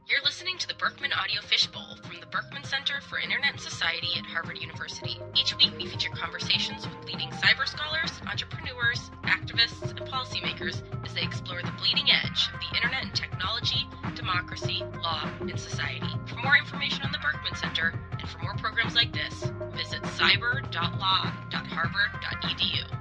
You're listening to the Berkman Audio Fishbowl from the Berkman Center for Internet and Society at Harvard University. Each week we feature conversations with leading cyber scholars, entrepreneurs, activists, and policymakers as they explore the bleeding edge of the internet and technology, democracy, law, and society. For more information on the Berkman Center and for more programs like this, visit cyber.law.harvard.edu.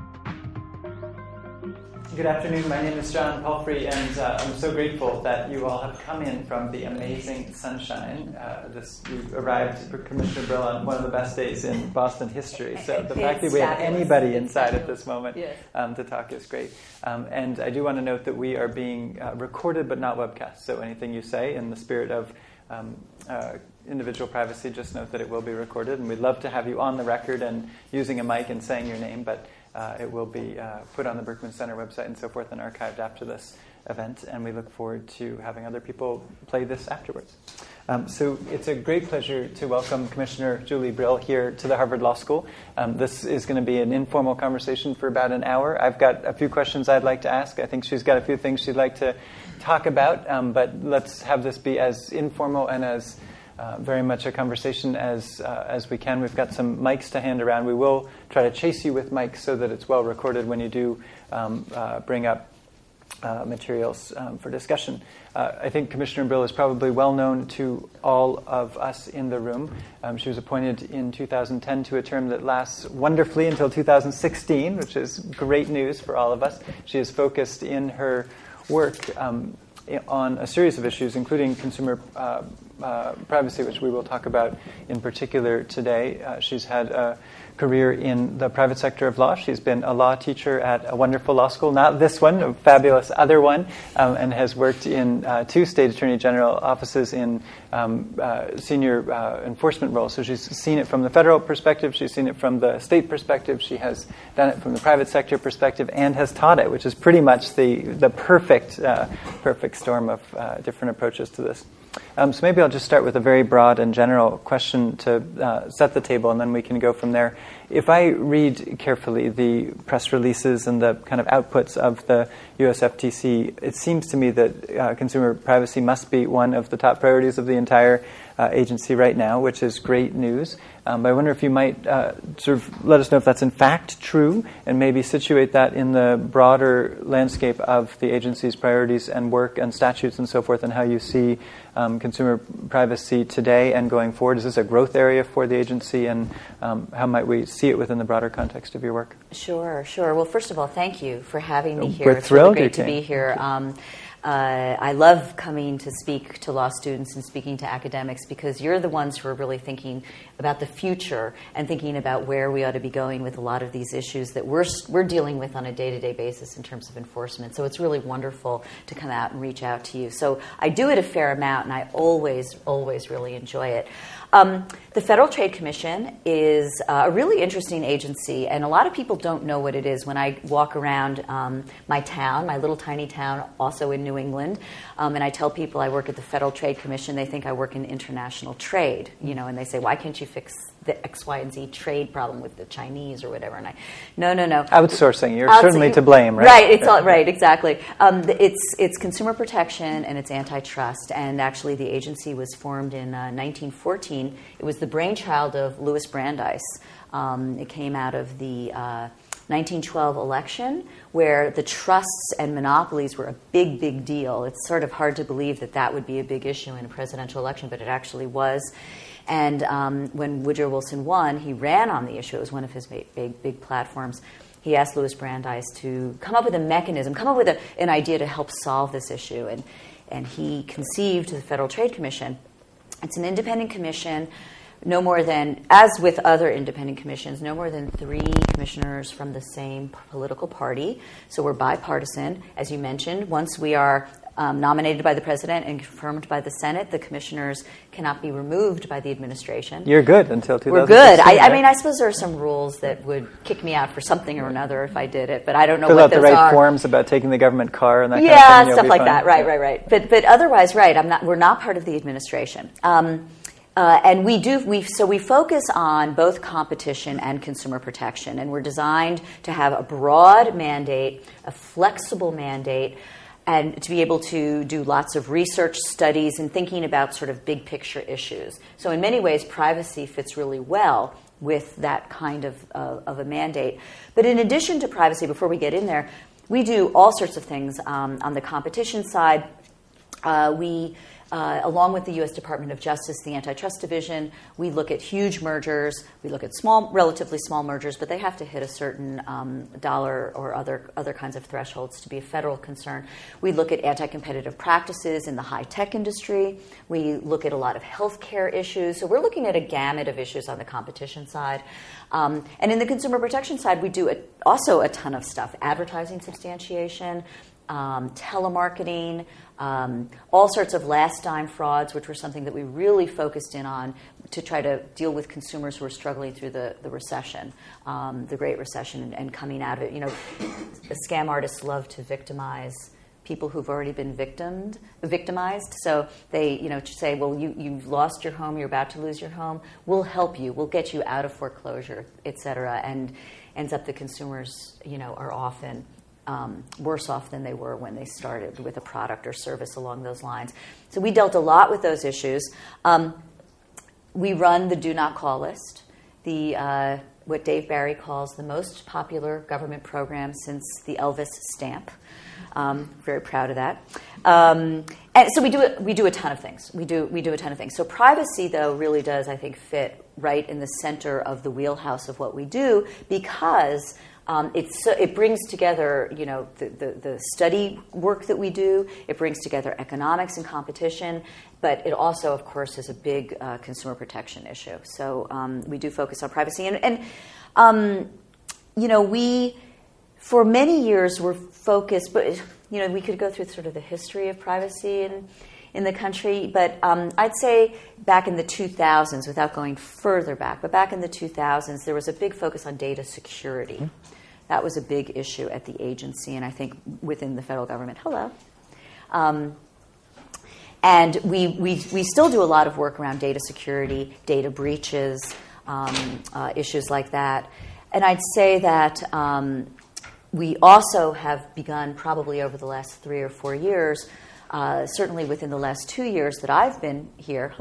Good afternoon. My name is John Palfrey, and I'm so grateful that you all have come in from the amazing sunshine. You arrived, Commissioner Brill, on one of the best days in Boston history. So the fact that we have anybody inside at this moment to talk is great. And I do want to note that we are being recorded but not webcast. So anything you say in the spirit of individual privacy, just note that it will be recorded. And we'd love to have you on the record and using a mic and saying your name, but it will be put on the Berkman Center website and so forth and archived after this event, and we look forward to having other people play this afterwards. So it's a great pleasure to welcome Commissioner Julie Brill here to the Harvard Law School. This is going to be an informal conversation for about an hour. I've got a few questions I'd like to ask. I think she's got a few things she'd like to talk about, but let's have this be as informal and as very much a conversation as we can. We've got some mics to hand around. We will try to chase you with mics so that it's well recorded when you do bring up materials for discussion. I think Commissioner Brill is probably well known to all of us in the room. She was appointed in 2010 to a term that lasts wonderfully until 2016, which is great news for all of us. She is focused in her work on a series of issues, including consumer privacy, which we will talk about in particular today. She's had a career in the private sector of law. She's been a law teacher at a wonderful law school, not this one, a fabulous other one, and has worked in two state attorney general offices in senior enforcement roles. So she's seen it from the federal perspective, she's seen it from the state perspective, she has done it from the private sector perspective, and has taught it, which is pretty much the perfect storm of different approaches to this. So maybe I'll just start with a very broad and general question to set the table, and then we can go from there. If I read carefully the press releases and the kind of outputs of the US FTC, it seems to me that consumer privacy must be one of the top priorities of the entire agency right now, which is great news. But I wonder if you might sort of let us know if that's in fact true, and maybe situate that in the broader landscape of the agency's priorities and work and statutes and so forth, and how you see consumer privacy today and going forward. Is this a growth area for the agency, and how might we see it within the broader context of your work? Sure. Well, first of all, thank you for having me here. We're thrilled really great to be here. I love coming to speak to law students and speaking to academics, because you're the ones who are really thinking about the future and thinking about where we ought to be going with a lot of these issues that we're dealing with on a day-to-day basis in terms of enforcement. So it's really wonderful to come out and reach out to you. So I do it a fair amount, and I always really enjoy it. The Federal Trade Commission is a really interesting agency, and a lot of people don't know what it is. When I walk around my town, my little tiny town, also in New England, and I tell people I work at the Federal Trade Commission, they think I work in international trade, and they say, why can't you fix the X, Y, and Z trade problem with the Chinese or whatever? And no. Outsourcing, you're certainly to blame, right? Right, it's all right, exactly. It's consumer protection and it's antitrust, and actually the agency was formed in 1914. It was the brainchild of Louis Brandeis. It came out of the 1912 election, where the trusts and monopolies were a big deal. It's sort of hard to believe that would be a big issue in a presidential election, but it actually was. And when Woodrow Wilson won, he ran on the issue. It was one of his big platforms. He asked Louis Brandeis to come up with a mechanism, come up with an idea to help solve this issue. And he conceived the Federal Trade Commission. It's an independent commission, no more than, as with other independent commissions, no more than 3 commissioners from the same political party. So we're bipartisan. As you mentioned, once we are nominated by the president and confirmed by the Senate, the commissioners cannot be removed by the administration. You're good until 2016. We're good. I mean, I suppose there are some rules that would kick me out for something or another if I did it, but I don't know what those are. Fill out the right forms about taking the government car and that kind of thing. Yeah, stuff like that. Right. But otherwise, right, we're not part of the administration. And we focus on both competition and consumer protection, and we're designed to have a broad mandate, a flexible mandate, and to be able to do lots of research studies and thinking about sort of big picture issues. So in many ways, privacy fits really well with that kind of a mandate. But in addition to privacy, before we get in there, we do all sorts of things on the competition side. We, along with the U.S. Department of Justice, the Antitrust Division, we look at huge mergers. We look at relatively small mergers, but they have to hit a certain dollar or other kinds of thresholds to be a federal concern. We look at anti-competitive practices in the high-tech industry. We look at a lot of healthcare issues. So we're looking at a gamut of issues on the competition side. And in the consumer protection side, we do also a ton of stuff: advertising substantiation, telemarketing, all sorts of last dime frauds, which were something that we really focused in on to try to deal with consumers who were struggling through the recession, the Great Recession, and coming out of it. You know, scam artists love to victimize people who've already been victimized. So they, say, well, you've lost your home, you're about to lose your home. We'll help you. We'll get you out of foreclosure, et cetera. And ends up the consumers, are often worse off than they were when they started with a product or service along those lines. So we dealt a lot with those issues. We run the Do Not Call list, what Dave Barry calls the most popular government program since the Elvis stamp. Very proud of that. And so we do a ton of things. We do a ton of things. So privacy, though, really does, I think, fit right in the center of the wheelhouse of what we do, because it brings together, the study work that we do. It brings together economics and competition, but it also, of course, is a big consumer protection issue. So we do focus on privacy, and we, for many years, were focused. But we could go through sort of the history of privacy in the country, but I'd say back in the 2000s, without going further back, but back in the 2000s, there was a big focus on data security. Mm-hmm. That was a big issue at the agency, and I think within the federal government. Hello. And we still do a lot of work around data security, data breaches, issues like that. And I'd say that we also have begun, probably over the last 3 or 4 years, certainly within the last 2 years that I've been here,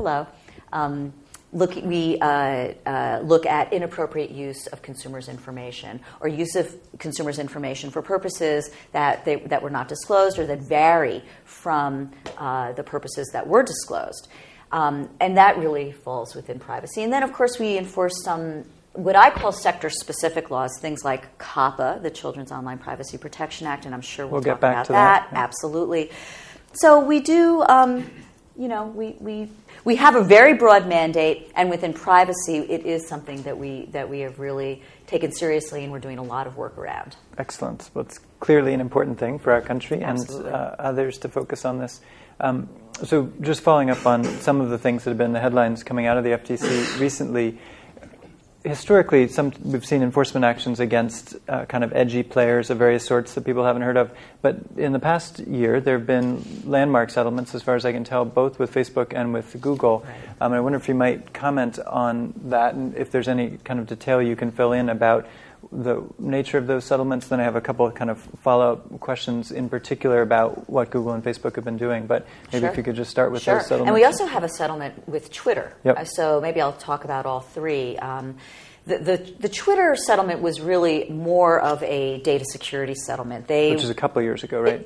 we look at inappropriate use of consumers' information, or use of consumers' information for purposes that were not disclosed or that vary from the purposes that were disclosed. And that really falls within privacy. And then, of course, we enforce some what I call sector-specific laws, things like COPPA, the Children's Online Privacy Protection Act, and I'm sure we'll talk about that. Yeah. Absolutely. So we do, we have a very broad mandate, and within privacy, it is something that we have really taken seriously, and we're doing a lot of work around. Excellent. Well, it's clearly an important thing for our country. Absolutely. And others to focus on this. So just following up on some of the things that have been the headlines coming out of the FTC recently, historically, we've seen enforcement actions against kind of edgy players of various sorts that people haven't heard of. But in the past year, there have been landmark settlements, as far as I can tell, both with Facebook and with Google. Right. And I wonder if you might comment on that, and if there's any kind of detail you can fill in about the nature of those settlements. Then I have a couple of kind of follow-up questions in particular about what Google and Facebook have been doing. But maybe if you could just start with those settlements. And we also have a settlement with Twitter. Yep. So maybe I'll talk about all three. The Twitter settlement was really more of a data security settlement. Which is a couple of years ago, right?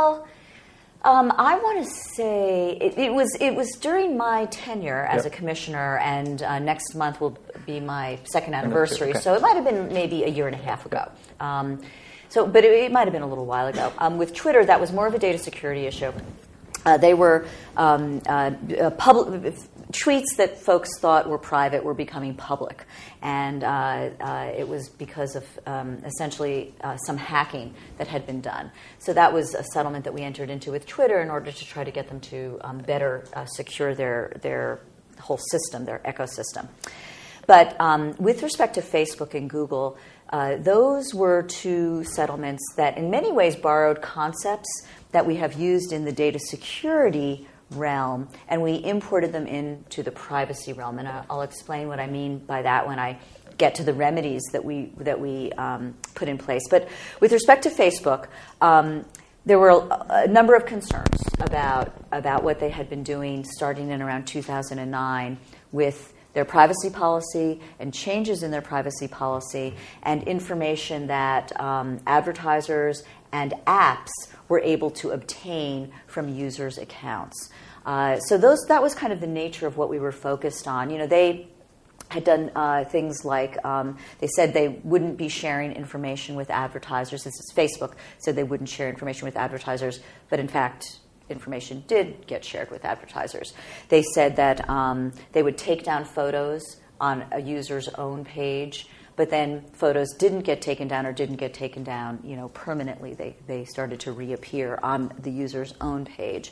I want to say it was during my tenure as a commissioner, and next month will be my second anniversary. Okay. So it might have been maybe a year and a half ago. But it might have been a little while ago. With Twitter, that was more of a data security issue. They were public tweets that folks thought were private were becoming public, and it was because of essentially some hacking that had been done. So that was a settlement that we entered into with Twitter in order to try to get them to better secure their whole system, their ecosystem. But with respect to Facebook and Google, those were two settlements that in many ways borrowed concepts that we have used in the data security realm, and we imported them into the privacy realm. And I'll explain what I mean by that when I get to the remedies that we put in place. But with respect to Facebook, there were a number of concerns about what they had been doing starting in around 2009 with their privacy policy and changes in their privacy policy and information that advertisers and apps were able to obtain from users' accounts. So that was kind of the nature of what we were focused on. They had done things like they said they wouldn't be sharing information with advertisers. This is Facebook said they wouldn't share information with advertisers, but in fact, information did get shared with advertisers. They said that they would take down photos on a user's own page, but then photos didn't get taken down permanently. They started to reappear on the user's own page.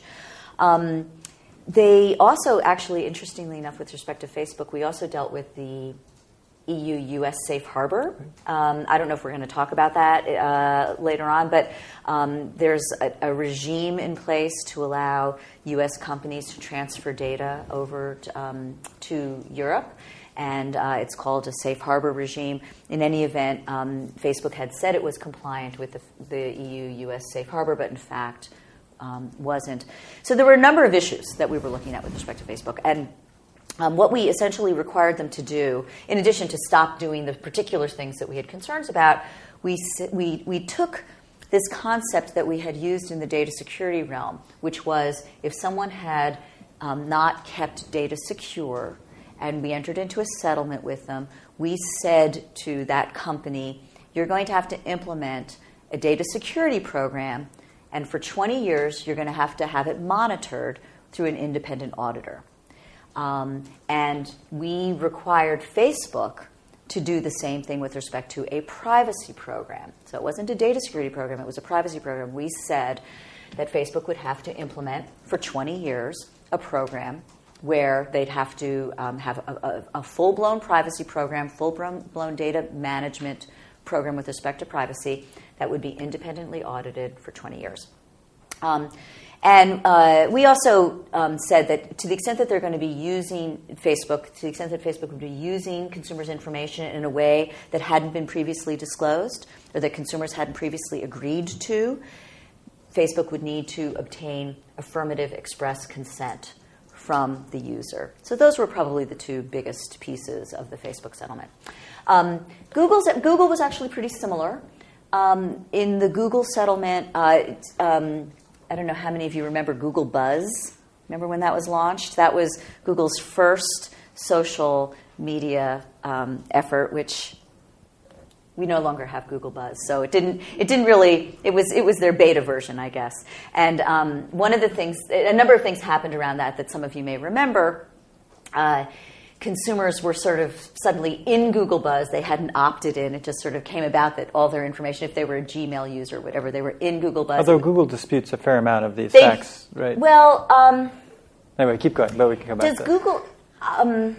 They also, actually, interestingly enough, with respect to Facebook, we also dealt with the EU-US safe harbor. I don't know if we're going to talk about that later on, but there's a regime in place to allow US companies to transfer data over to Europe, and it's called a safe harbor regime. In any event, Facebook had said it was compliant with the EU-US safe harbor, but in fact wasn't. So there were a number of issues that we were looking at with respect to Facebook, and what we essentially required them to do, in addition to stop doing the particular things that we had concerns about, we took this concept that we had used in the data security realm, which was if someone had not kept data secure and we entered into a settlement with them, we said to that company, you're going to have to implement a data security program, and for 20 years you're going to have it monitored through an independent auditor. And we required Facebook to do the same thing with respect to a privacy program. So it wasn't a data security program, it was a privacy program. We said that Facebook would have to implement for 20 years a program where they'd have to have a full-blown privacy program, full-blown data management program with respect to privacy that would be independently audited for 20 years. And we also said that to the extent that they're going to be using Facebook, to the extent that Facebook would be using consumers' information in a way that hadn't been previously disclosed or that consumers hadn't previously agreed to, Facebook would need to obtain affirmative express consent from the user. So those were probably the two biggest pieces of the Facebook settlement. Google was actually pretty similar. In the Google settlement, I don't know how many of you remember Google Buzz. Remember when that was launched? That was Google's first social media effort, which we no longer have Google Buzz. So it was their beta version, I guess. And a number of things happened around that some of you may remember. Consumers were sort of suddenly in Google Buzz. They hadn't opted in. It just sort of came about that all their information, if they were a Gmail user or whatever, they were in Google Buzz. Although Google disputes a fair amount of these facts, right? Well, anyway, keep going, but we can come back to that.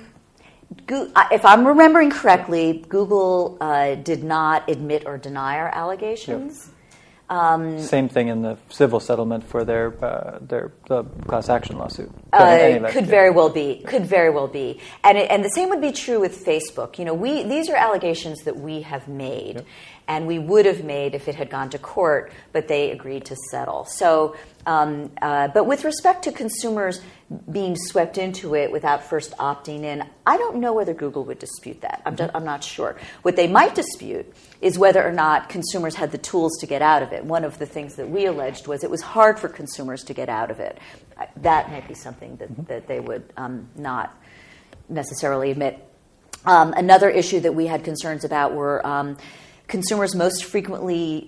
If I'm remembering correctly, Google did not admit or deny our allegations. Yep. Same thing in the civil settlement for their class action lawsuit. Could very well be. And the same would be true with Facebook. These are allegations that we have made, yep, and we would have made if it had gone to court, but they agreed to settle. So, but with respect to consumers being swept into it without first opting in, I don't know whether Google would dispute that. I'm not sure. What they might dispute is whether or not consumers had the tools to get out of it. One of the things that we alleged was it was hard for consumers to get out of it. That might be something that they would not necessarily admit. Another issue that we had concerns about were consumers' most frequent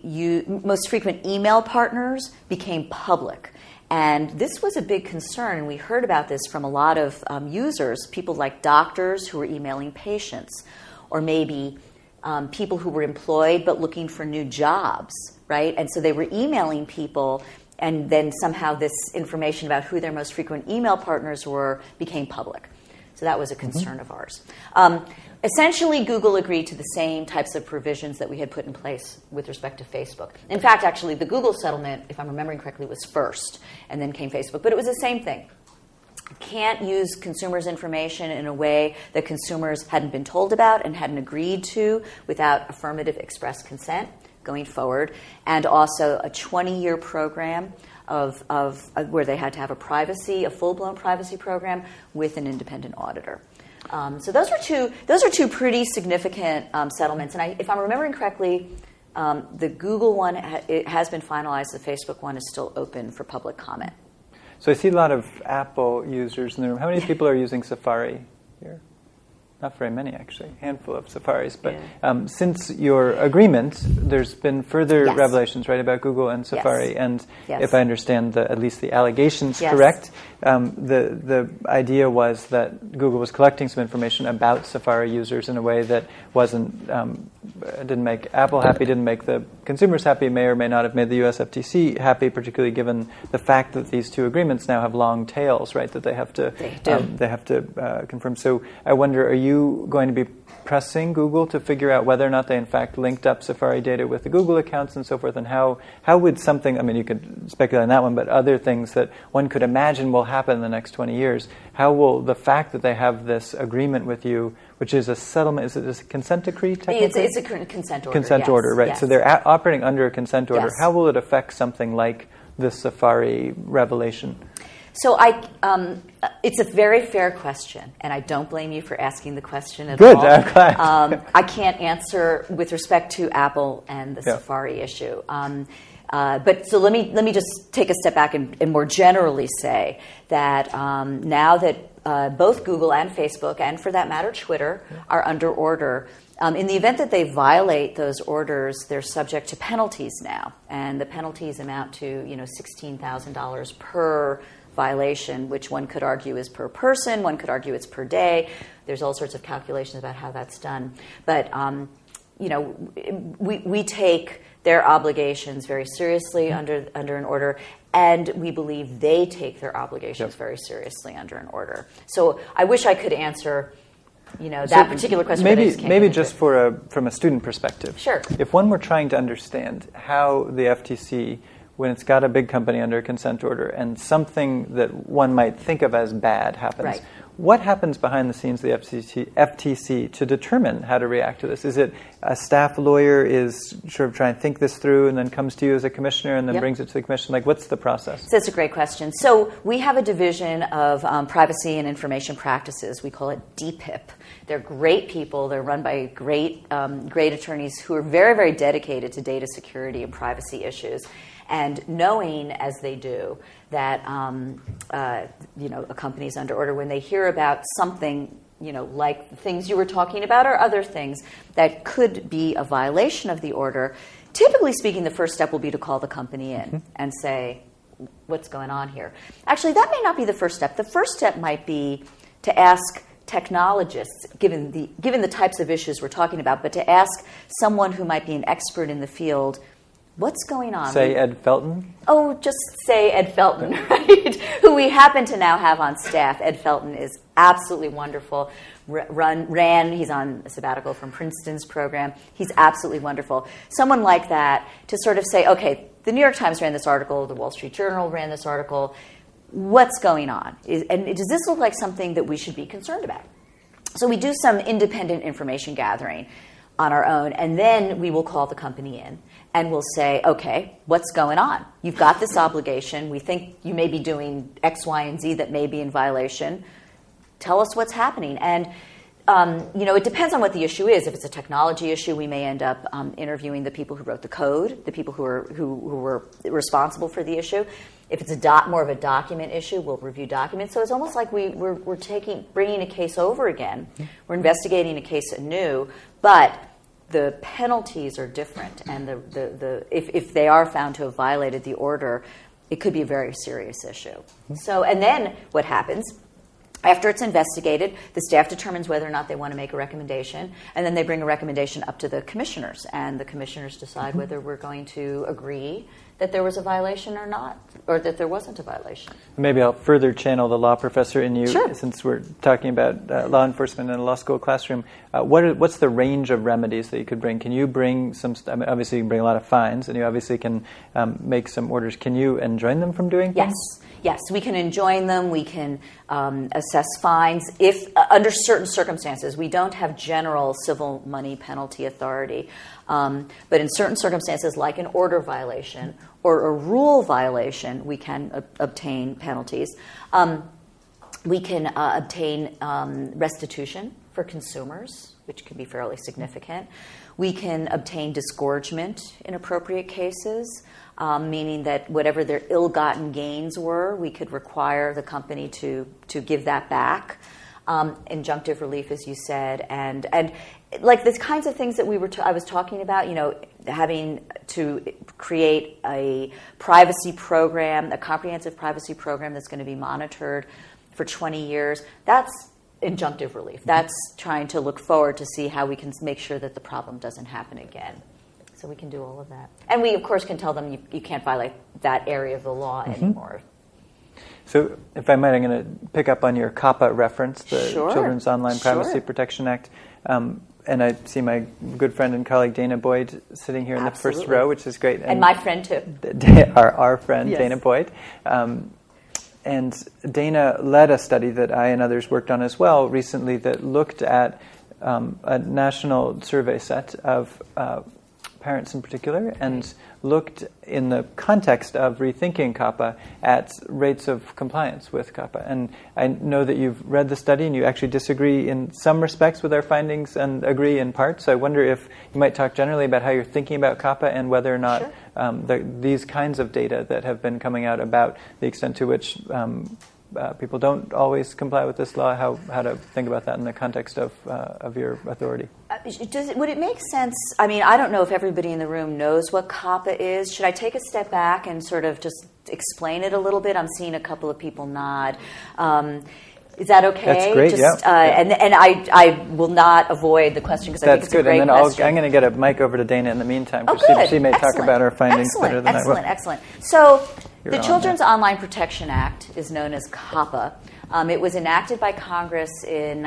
email partners became public. And this was a big concern, and we heard about this from a lot of users, people like doctors who were emailing patients, or maybe people who were employed but looking for new jobs, right? And so they were emailing people, and then somehow this information about who their most frequent email partners were became public. So that was a concern of ours. Essentially, Google agreed to the same types of provisions that we had put in place with respect to Facebook. In fact, actually, the Google settlement, if I'm remembering correctly, was first, and then came Facebook. But it was the same thing. You can't use consumers' information in a way that consumers hadn't been told about and hadn't agreed to without affirmative express consent. going forward, and also a 20-year program of where they had to have a full-blown privacy program with an independent auditor. So those are two pretty significant settlements. And if I'm remembering correctly, the Google one it has been finalized. The Facebook one is still open for public comment. So I see a lot of Apple users in the room. How many people are using Safari here? Not very many, actually. A handful of Safaris. But since your agreement, there's been further revelations, right, about Google and Safari. Yes. And if I understand at least the allegations correct, the idea was that Google was collecting some information about Safari users in a way that didn't make Apple happy, didn't make the consumers happy, may or may not have made the US FTC happy, particularly given the fact that these two agreements now have long tails, right, that they have to confirm. So I wonder, are you going to be pressing Google to figure out whether or not they in fact linked up Safari data with the Google accounts and so forth, and how would something, I mean, you could speculate on that one, but other things that one could imagine will happen in the next 20 years, how will the fact that they have this agreement with you, which is a settlement, is it a consent decree technically? It's a consent order. Consent order, right. Yes. So they're operating under a consent order. Yes. How will it affect something like the Safari revelation? So it's a very fair question, and I don't blame you for asking the question at all. Good, I'm glad. I can't answer with respect to Apple and the Safari issue. But so let me just take a step back and more generally say that now that both Google and Facebook, and for that matter Twitter, are under order, in the event that they violate those orders, they're subject to penalties now, and the penalties amount to $16,000 per violation, which one could argue is per person, one could argue it's per day. There's all sorts of calculations about how that's done. But we take their obligations very seriously under an order, and we believe they take their obligations very seriously under an order. So I wish I could answer that particular question. Maybe just from a student perspective. Sure. If one were trying to understand how the FTC, when it's got a big company under a consent order and something that one might think of as bad happens, what happens behind the scenes of the FTC to determine how to react to this? Is it a staff lawyer is sort of trying to think this through and then comes to you as a commissioner and then brings it to the commission? Like, what's the process? That's a great question. So we have a division of privacy and information practices. We call it DPIP. They're great people. They're run by great attorneys who are very, very dedicated to data security and privacy issues. And knowing, as they do, that a company's under order, when they hear about something, like the things you were talking about or other things that could be a violation of the order, typically speaking, the first step will be to call the company in and say, what's going on here? Actually, that may not be the first step. The first step might be to ask technologists, given the types of issues we're talking about, but to ask someone who might be an expert in the field, what's going on? Say Ed Felton? Oh, just say Ed Felton, right? Who we happen to now have on staff. Ed Felton is absolutely wonderful. He's on a sabbatical from Princeton's program. He's absolutely wonderful. Someone like that to sort of say, okay, the New York Times ran this article, the Wall Street Journal ran this article. What's going on? And does this look like something that we should be concerned about? So we do some independent information gathering on our own, and then we will call the company in and we'll say, okay, what's going on? You've got this obligation. We think you may be doing X, Y, and Z that may be in violation. Tell us what's happening. And it depends on what the issue is. If it's a technology issue, we may end up interviewing the people who wrote the code, the people who were responsible for the issue. If it's more of a document issue, we'll review documents. So it's almost like we're bringing a case over again. We're investigating a case anew, but the penalties are different, and if they are found to have violated the order, it could be a very serious issue. So, and then what happens? After it's investigated, the staff determines whether or not they want to make a recommendation, and then they bring a recommendation up to the commissioners, and the commissioners decide whether we're going to agree that there was a violation or not, or that there wasn't a violation. Maybe I'll further channel the law professor in you, sure, since we're talking about law enforcement in a law school classroom. What's the range of remedies that you could bring? Can you bring obviously you can bring a lot of fines, and you obviously can make some orders. Can you enjoin them from doing things? Yes, we can enjoin them. We can assess fines if under certain circumstances. We don't have general civil money penalty authority, but in certain circumstances, like an order violation or a rule violation, we can obtain penalties. We can obtain restitution for consumers, which can be fairly significant. We can obtain disgorgement in appropriate cases, meaning that whatever their ill-gotten gains were, we could require the company to give that back. Injunctive relief, as you said, and like the kinds of things that I was talking about, having to create a privacy program, a comprehensive privacy program that's going to be monitored for 20 years. That's injunctive relief. That's trying to look forward to see how we can make sure that the problem doesn't happen again. So we can do all of that. And we, of course, can tell them you can't violate that area of the law anymore. So if I might, I'm going to pick up on your COPPA reference, the Children's Online Privacy Protection Act. And I see my good friend and colleague Dana Boyd sitting here in the first row, which is great. And my friend, too. Our friend, yes. Dana Boyd. And Dana led a study that I and others worked on as well recently that looked at a national survey set of parents in particular and looked in the context of rethinking COPPA at rates of compliance with COPPA. And I know that you've read the study and you actually disagree in some respects with our findings and agree in part. So I wonder if you might talk generally about how you're thinking about COPPA and whether or not these kinds of data that have been coming out about the extent to which people don't always comply with this law, how to think about that in the context of your authority. Would it make sense? I mean, I don't know if everybody in the room knows what COPPA is. Should I take a step back and sort of just explain it a little bit? I'm seeing a couple of people nod. Is that okay? That's great, And I will not avoid the question because I think it's a great question. I'm going to get a mic over to Dana in the meantime because she may talk about our findings better than I will. Excellent. So the Children's Online Protection Act is known as COPPA. It was enacted by Congress in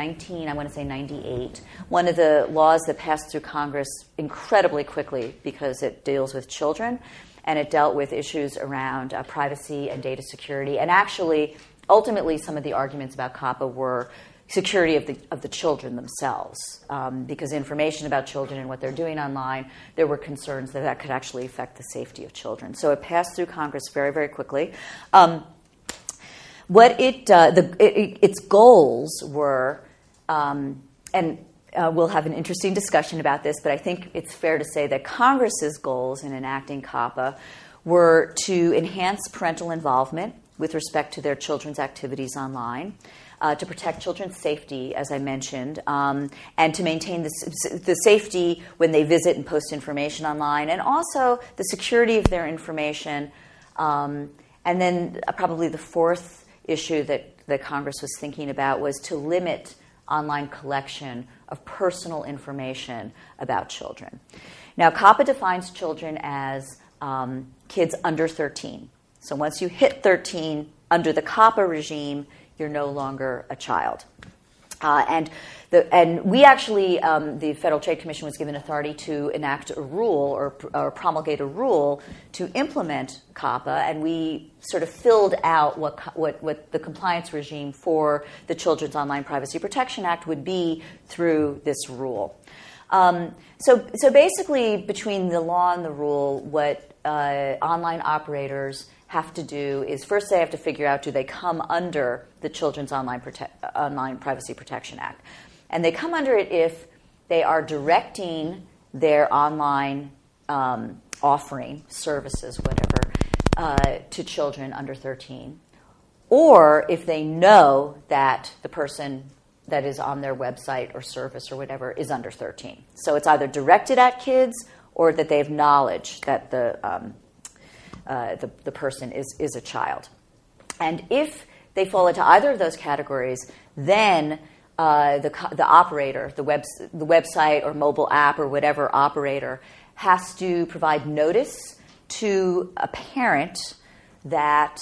98. One of the laws that passed through Congress incredibly quickly because it deals with children and it dealt with issues around privacy and data security. And actually, ultimately, some of the arguments about COPPA were security of the children themselves, because information about children and what they're doing online, there were concerns that could actually affect the safety of children. So it passed through Congress very, very quickly. What its goals were, and we'll have an interesting discussion about this, but I think it's fair to say that Congress's goals in enacting COPPA were to enhance parental involvement with respect to their children's activities online, to protect children's safety, as I mentioned, and to maintain the safety when they visit and post information online, and also the security of their information. And then probably the fourth issue that Congress was thinking about was to limit online collection of personal information about children. Now, COPPA defines children as kids under 13. So once you hit 13, under the COPPA regime, you're no longer a child. And we actually, the Federal Trade Commission was given authority to enact a rule or promulgate a rule to implement COPPA, and we sort of filled out what the compliance regime for the Children's Online Privacy Protection Act would be through this rule. So basically, between the law and the rule, what online operators have to do is first they have to figure out, do they come under the Children's Online Privacy Protection Act? And they come under it if they are directing their online offering, services, whatever, to children under 13. Or if they know that the person that is on their website or service or whatever is under 13. So it's either directed at kids or that they have knowledge that the person is a child. And if they fall into either of those categories, then the operator, the website or mobile app or whatever operator, has to provide notice to a parent that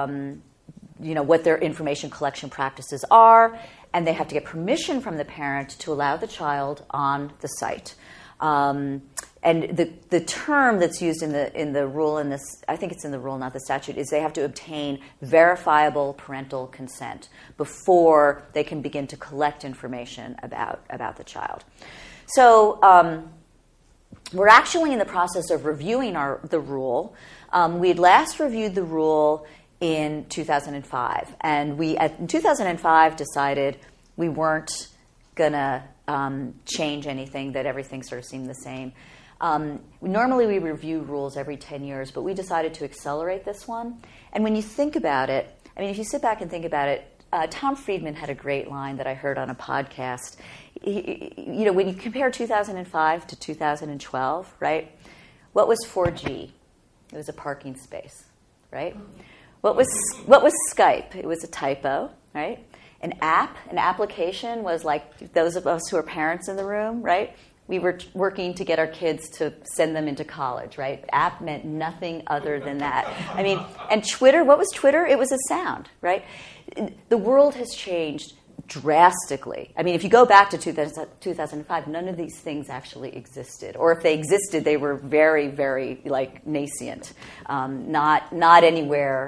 what their information collection practices are, and they have to get permission from the parent to allow the child on the site. And the term that's used in the rule, in this, I think it's in the rule, not the statute, is they have to obtain verifiable parental consent before they can begin to collect information about the child. So we're actually in the process of reviewing the rule. We'd last reviewed the rule in 2005, and we in 2005 decided we weren't going to change anything, that everything sort of seemed the same. Normally we review rules every 10 years, but we decided to accelerate this one. And when you think about it, I mean, if you sit back and think about it, Tom Friedman had a great line that I heard on a podcast. When you compare 2005 to 2012, right? What was 4G? It was a parking space, right? What was Skype? It was a typo, right? An application was like those of us who are parents in the room, right? We were working to get our kids to send them into college, right? App meant nothing other than that. I mean, and Twitter, what was Twitter? It was a sound, right? The world has changed drastically. I mean, if you go back to 2005, none of these things actually existed. Or if they existed, they were very, very, nascent. Not anywhere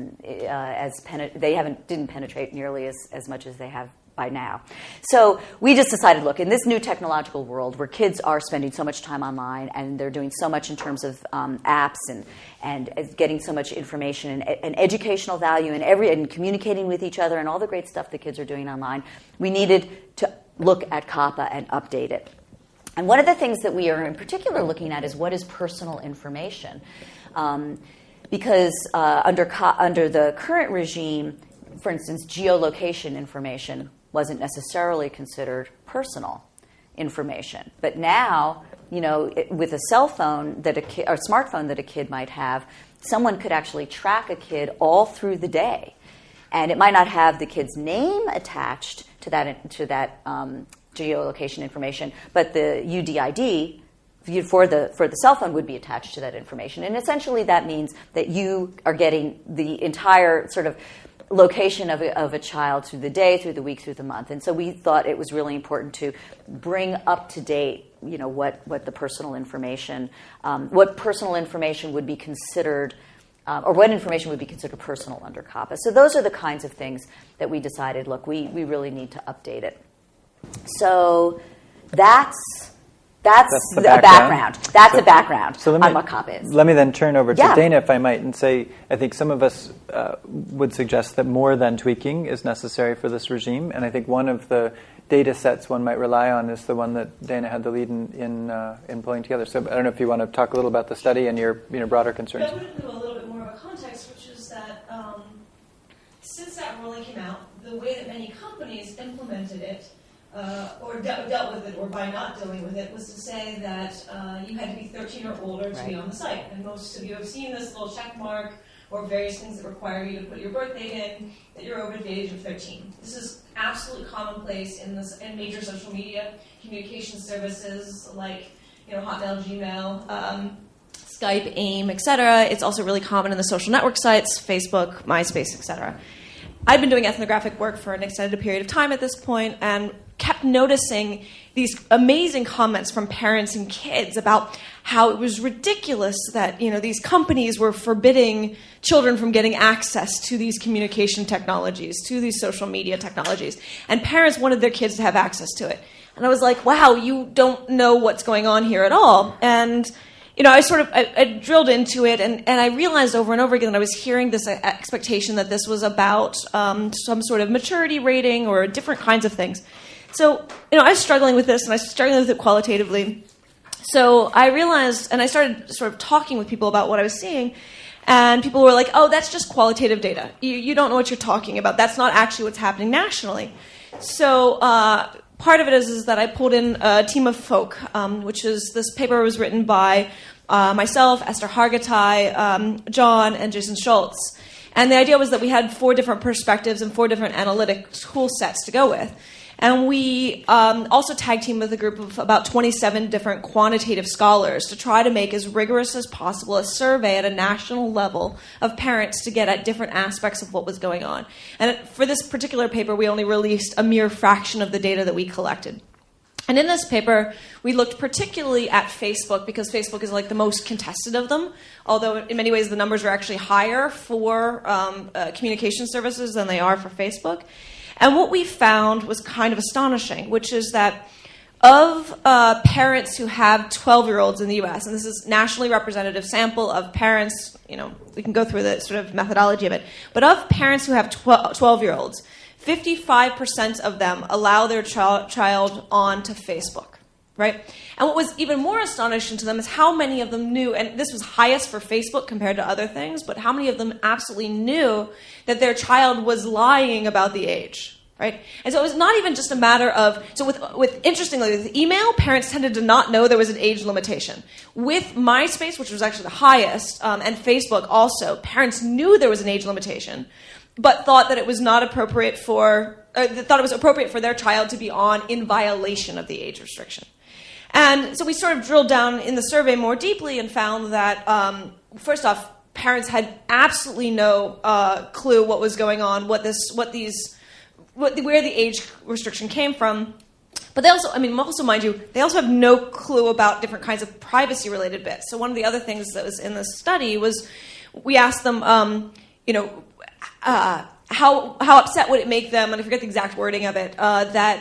they didn't penetrate nearly as much as they have by now. So we just decided, look, in this new technological world where kids are spending so much time online and they're doing so much in terms of apps and getting so much information and educational value and communicating with each other and all the great stuff the kids are doing online, we needed to look at COPPA and update it. And one of the things that we are in particular looking at is what is personal information. Because under the current regime, for instance, geolocation information wasn't necessarily considered personal information. But now, with a cell phone or smartphone that a kid might have, someone could actually track a kid all through the day. And it might not have the kid's name attached to that geolocation information, but the UDID for the cell phone would be attached to that information. And essentially that means that you are getting the entire sort of location of a child through the day, through the week, through the month. And so we thought it was really important to bring up to date, what the personal information, what personal information would be considered, or what information would be considered personal under COPPA. So those are the kinds of things that we decided, look, we really need to update it. So that's the background. That's a background on what COPPA is. Let me then turn over to Dana, if I might, and say I think some of us would suggest that more than tweaking is necessary for this regime. And I think one of the data sets one might rely on is the one that Dana had the lead in pulling together. So I don't know if you want to talk a little about the study and your broader concerns. I would include a little bit more of a context, which is that since that ruling came out, the way that many companies implemented it, or dealt with it, or by not dealing with it, was to say that you had to be 13 or older to be on the site. And most of you have seen this little check mark or various things that require you to put your birth date in, that you're over the age of 13. This is absolutely commonplace in major social media communication services like Hotmail, Gmail, Skype, AIM, etc. It's also really common in the social network sites, Facebook, MySpace, etc. I've been doing ethnographic work for an extended period of time at this point and kept noticing these amazing comments from parents and kids about how it was ridiculous that these companies were forbidding children from getting access to these communication technologies, to these social media technologies. And parents wanted their kids to have access to it. And I was like, wow, you don't know what's going on here at all. And I drilled into it, and I realized over and over again that I was hearing this expectation that this was about some sort of maturity rating or different kinds of things. So, I was struggling with this, and I was struggling with it qualitatively. So I realized, and I started sort of talking with people about what I was seeing, and people were like, oh, that's just qualitative data. You don't know what you're talking about. That's not actually what's happening nationally. So part of it is that I pulled in a team of folk, which is this paper was written by myself, Esther Hargitay, John, and Jason Schultz. And the idea was that we had 4 different perspectives and 4 different analytic tool sets to go with. And we also tag teamed with a group of about 27 different quantitative scholars to try to make as rigorous as possible a survey at a national level of parents to get at different aspects of what was going on. And for this particular paper, we only released a mere fraction of the data that we collected. And in this paper, we looked particularly at Facebook because Facebook is like the most contested of them, although in many ways the numbers are actually higher for communication services than they are for Facebook. And what we found was kind of astonishing, which is that of parents who have 12-year-olds in the U.S., and this is nationally representative sample of parents, we can go through the sort of methodology of it, but of parents who have 12-year-olds, 55% of them allow their child onto Facebook, right? And what was even more astonishing to them is how many of them knew, and this was highest for Facebook compared to other things, but how many of them absolutely knew that their child was lying about the age, right? And so it was not even just a matter of, so interestingly, with email, parents tended to not know there was an age limitation. With MySpace, which was actually the highest, and Facebook also, parents knew there was an age limitation, but thought that it was not appropriate thought it was appropriate for their child to be on in violation of the age restriction. And so we sort of drilled down in the survey more deeply and found that, first off, parents had absolutely no clue what was going on, where the age restriction came from. But they also, mind you, they also have no clue about different kinds of privacy-related bits. So one of the other things that was in this study was we asked them, how upset would it make them, and I forget the exact wording of it, that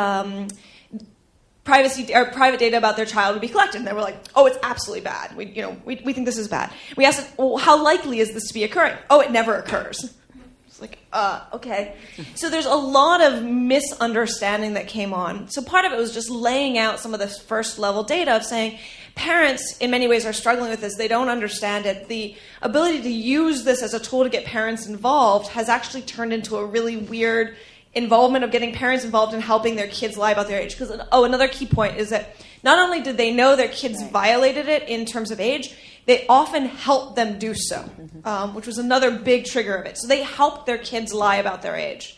privacy or private data about their child would be collected, and they were like, "Oh, it's absolutely bad. We think this is bad." We asked them, "Well, how likely is this to be occurring?" "Oh, it never occurs." It's like, okay. So there's a lot of misunderstanding that came on. So part of it was just laying out some of the first level data of saying parents in many ways are struggling with this. They don't understand it. The ability to use this as a tool to get parents involved has actually turned into a really weird involvement of getting parents involved in helping their kids lie about their age. Because, another key point is that not only did they know their kids violated it in terms of age, they often helped them do so, which was another big trigger of it. So they helped their kids lie about their age,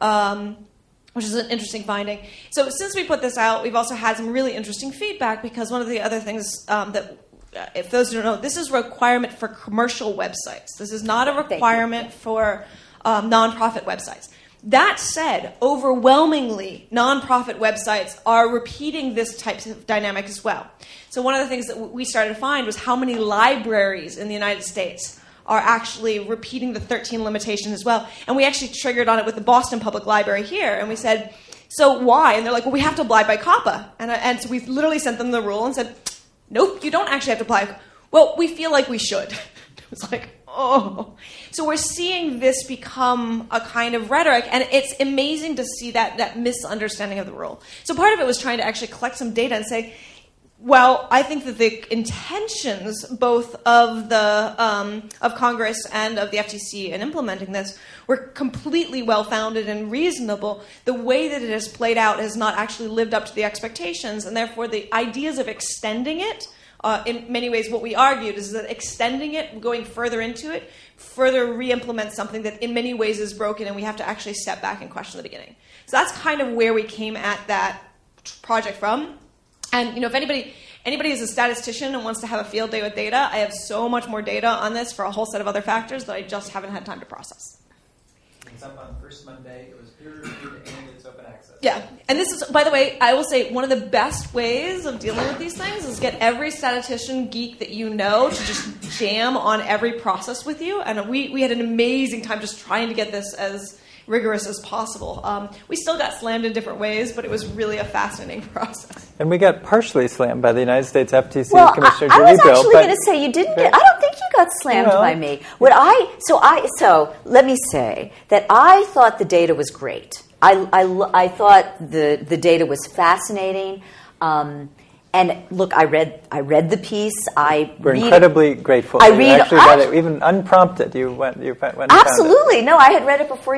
which is an interesting finding. So since we put this out, we've also had some really interesting feedback because one of the other things that, if those who don't know, this is a requirement for commercial websites. This is not a requirement for nonprofit websites. That said, overwhelmingly, nonprofit websites are repeating this type of dynamic as well. So one of the things that we started to find was how many libraries in the United States are actually repeating the 13 limitation as well. And we actually triggered on it with the Boston Public Library here, and we said, so why? And they're like, well, we have to abide by COPPA. And so we literally sent them the rule and said, nope, you don't actually have to apply. Well, we feel like we should. It was like, oh. So we're seeing this become a kind of rhetoric, and it's amazing to see that misunderstanding of the rule. So part of it was trying to actually collect some data and say, well, I think that the intentions both of the of Congress and of the FTC in implementing this were completely well-founded and reasonable. The way that it has played out has not actually lived up to the expectations, and therefore the ideas of extending it, in many ways what we argued is that extending it, going further into it, further re-implements something that in many ways is broken, and we have to actually step back and question the beginning. So that's kind of where we came at that project from. And if anybody is a statistician and wants to have a field day with data, I have so much more data on this for a whole set of other factors that I just haven't had time to process. It's up on first Monday. It was peer-reviewed and it's open access. Yeah, and this is, by the way, I will say one of the best ways of dealing with these things is get every statistician geek that you know to just jam on every process with you. And we had an amazing time just trying to get this as rigorous as possible. We still got slammed in different ways, but it was really a fascinating process. And we got partially slammed by the United States FTC Commissioner I Julie was Bill. actually going to say you didn't get. I don't think you got slammed by me. So let me say that I thought the data was great. I thought the data was fascinating. And look, I read the piece. We're incredibly grateful. You actually read it, even unprompted. You went absolutely. And found it. No, I had read it before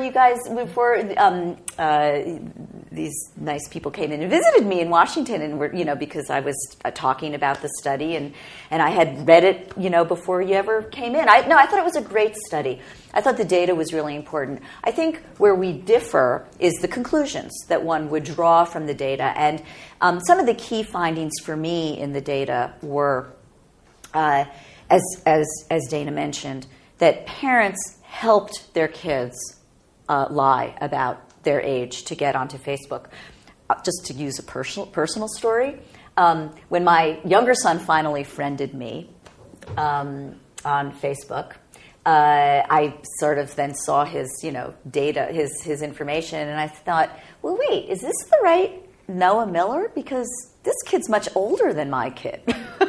these nice people came in and visited me in Washington, and because I was talking about the study, and I had read it, before you ever came in. I thought it was a great study. I thought the data was really important. I think where we differ is the conclusions that one would draw from the data, and some of the key findings for me in the data were, as Dana mentioned, that parents helped their kids lie about their age to get onto Facebook. just to use a personal story, when my younger son finally friended me on Facebook, I sort of then saw his, data, his information, and I thought, well, wait, is this the right Noah Miller? Because this kid's much older than my kid.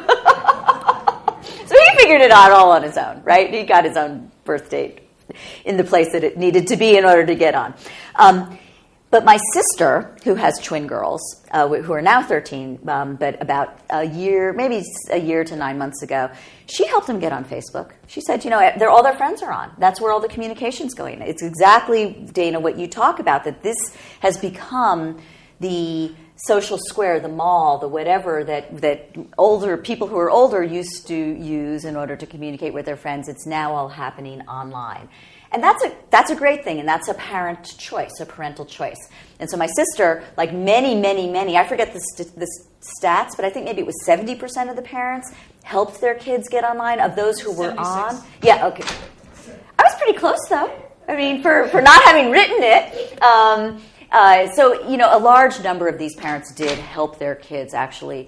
So he figured it out all on his own, right? He got his own birth date in the place that it needed to be in order to get on. But my sister, who has twin girls, who are now 13, but about maybe a year to 9 months ago, she helped them get on Facebook. She said, all their friends are on. That's where all the communication's going. It's exactly, Dana, what you talk about, that this has become the social square, the mall, the whatever that older people who are older used to use in order to communicate with their friends. It's now all happening online. And that's a great thing, and that's a parent choice, a parental choice. And so my sister, like many, I forget the stats, but I think maybe it was 70% of the parents helped their kids get online, of those who were 76. on. Yeah, okay. I was pretty close, though. I mean, for not having written it. So, a large number of these parents did help their kids actually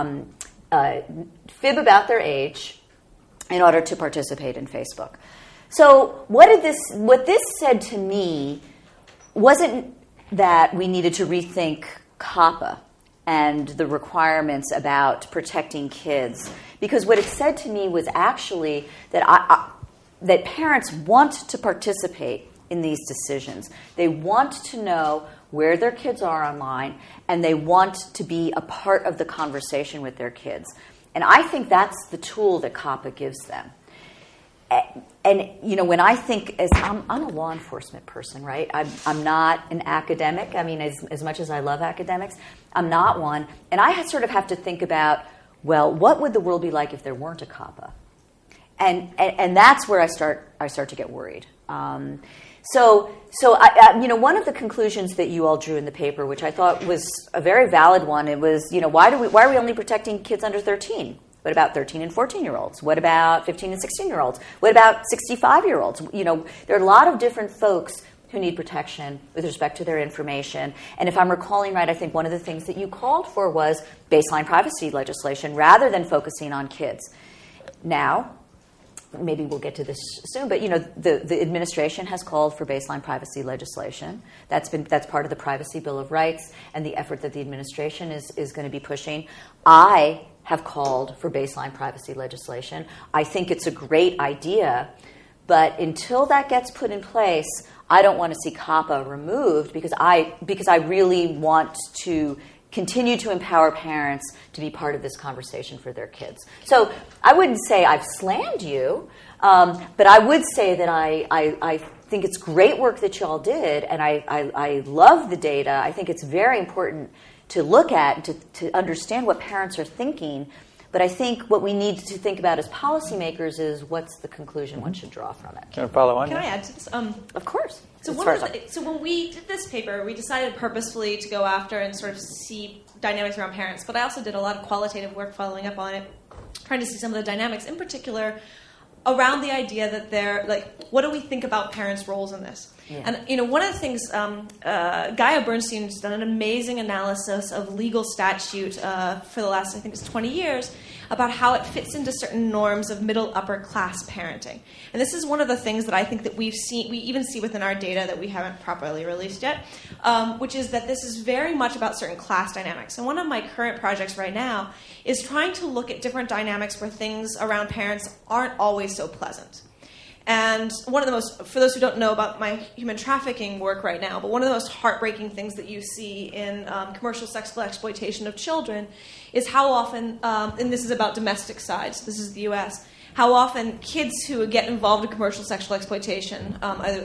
fib about their age in order to participate in Facebook. So what this said to me wasn't that we needed to rethink COPPA and the requirements about protecting kids, because what it said to me was actually that that parents want to participate in these decisions. They want to know where their kids are online, and they want to be a part of the conversation with their kids. And I think that's the tool that COPPA gives them. And when I think, I'm a law enforcement person, right? I'm not an academic. I mean, as much as I love academics, I'm not one. And I sort of have to think about, well, what would the world be like if there weren't a COPPA? And that's where I start to get worried. So one of the conclusions that you all drew in the paper, which I thought was a very valid one, it was, why are we only protecting kids under 13? What about 13 and 14-year-olds? What about 15 and 16-year-olds? What about 65-year-olds? There are a lot of different folks who need protection with respect to their information. And if I'm recalling right, I think one of the things that you called for was baseline privacy legislation rather than focusing on kids. Now, maybe we'll get to this soon, but the administration has called for baseline privacy legislation. That's part of the Privacy Bill of Rights and the effort that the administration is going to be pushing. I have called for baseline privacy legislation. I think it's a great idea, but until that gets put in place, I don't want to see COPPA removed because I really want to continue to empower parents to be part of this conversation for their kids. So I wouldn't say I've slammed you, but I would say that I think it's great work that you all did, and I love the data. I think it's very important to look at, to understand what parents are thinking. But I think what we need to think about as policymakers is what's the conclusion one should draw from it. Can I follow on? Can I add to this? Of course. So when we did this paper, we decided purposefully to go after and sort of see dynamics around parents. But I also did a lot of qualitative work following up on it, trying to see some of the dynamics, in particular around the idea that what do we think about parents' roles in this? Yeah. And one of the things, Gaia Bernstein has done an amazing analysis of legal statute for the last, I think it's 20 years, about how it fits into certain norms of middle upper class parenting. And this is one of the things that I think that we even see within our data that we haven't properly released yet, which is that this is very much about certain class dynamics. And one of my current projects right now is trying to look at different dynamics where things around parents aren't always so pleasant. And one of the most, for those who don't know about my human trafficking work right now, but one of the most heartbreaking things that you see in commercial sexual exploitation of children is how often, and this is about domestic side, so this is the U.S., how often kids who get involved in commercial sexual exploitation,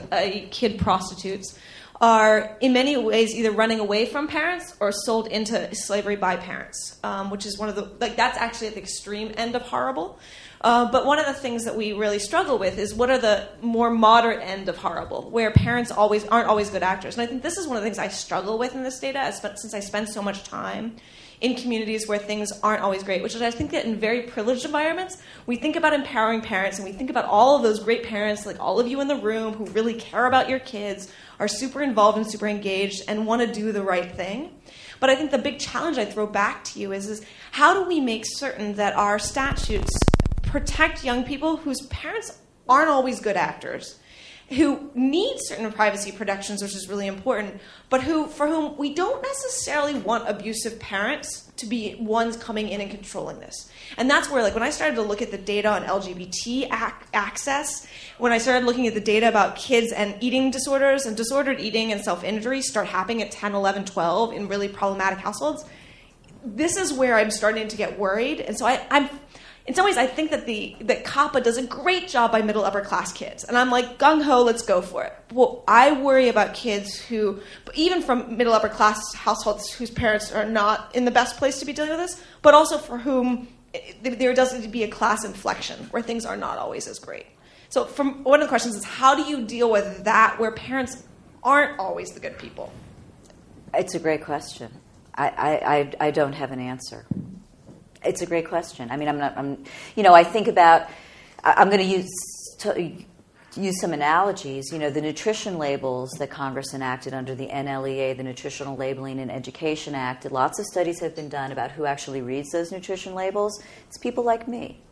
kid prostitutes, are in many ways either running away from parents or sold into slavery by parents, which is one of the, that's actually at the extreme end of horrible. But one of the things that we really struggle with is what are the more moderate end of horrible, where parents aren't always good actors. And I think this is one of the things I struggle with in this data, since I spend so much time in communities where things aren't always great, which is I think that in very privileged environments, we think about empowering parents, and we think about all of those great parents, like all of you in the room who really care about your kids, are super involved and super engaged, and want to do the right thing. But I think the big challenge I throw back to you is how do we make certain that our statutes protect young people whose parents aren't always good actors, who need certain privacy protections, which is really important, but for whom we don't necessarily want abusive parents to be ones coming in and controlling this. And that's where, like, when I started to look at the data on LGBT access, when I started looking at the data about kids and eating disorders and disordered eating and self-injury start happening at 10, 11, 12 in really problematic households, this is where I'm starting to get worried. And so I'm in some ways, I think that COPPA does a great job by middle upper class kids, and I'm like gung ho, let's go for it. Well, I worry about kids who, even from middle upper class households whose parents are not in the best place to be dealing with this, but also for whom there does need to be a class inflection where things are not always as great. So, from one of the questions is how do you deal with that where parents aren't always the good people? It's a great question. I don't have an answer. It's a great question. I mean, I think about, I'm going to use some analogies. The nutrition labels that Congress enacted under the NLEA, the Nutritional Labeling and Education Act, lots of studies have been done about who actually reads those nutrition labels. It's people like me.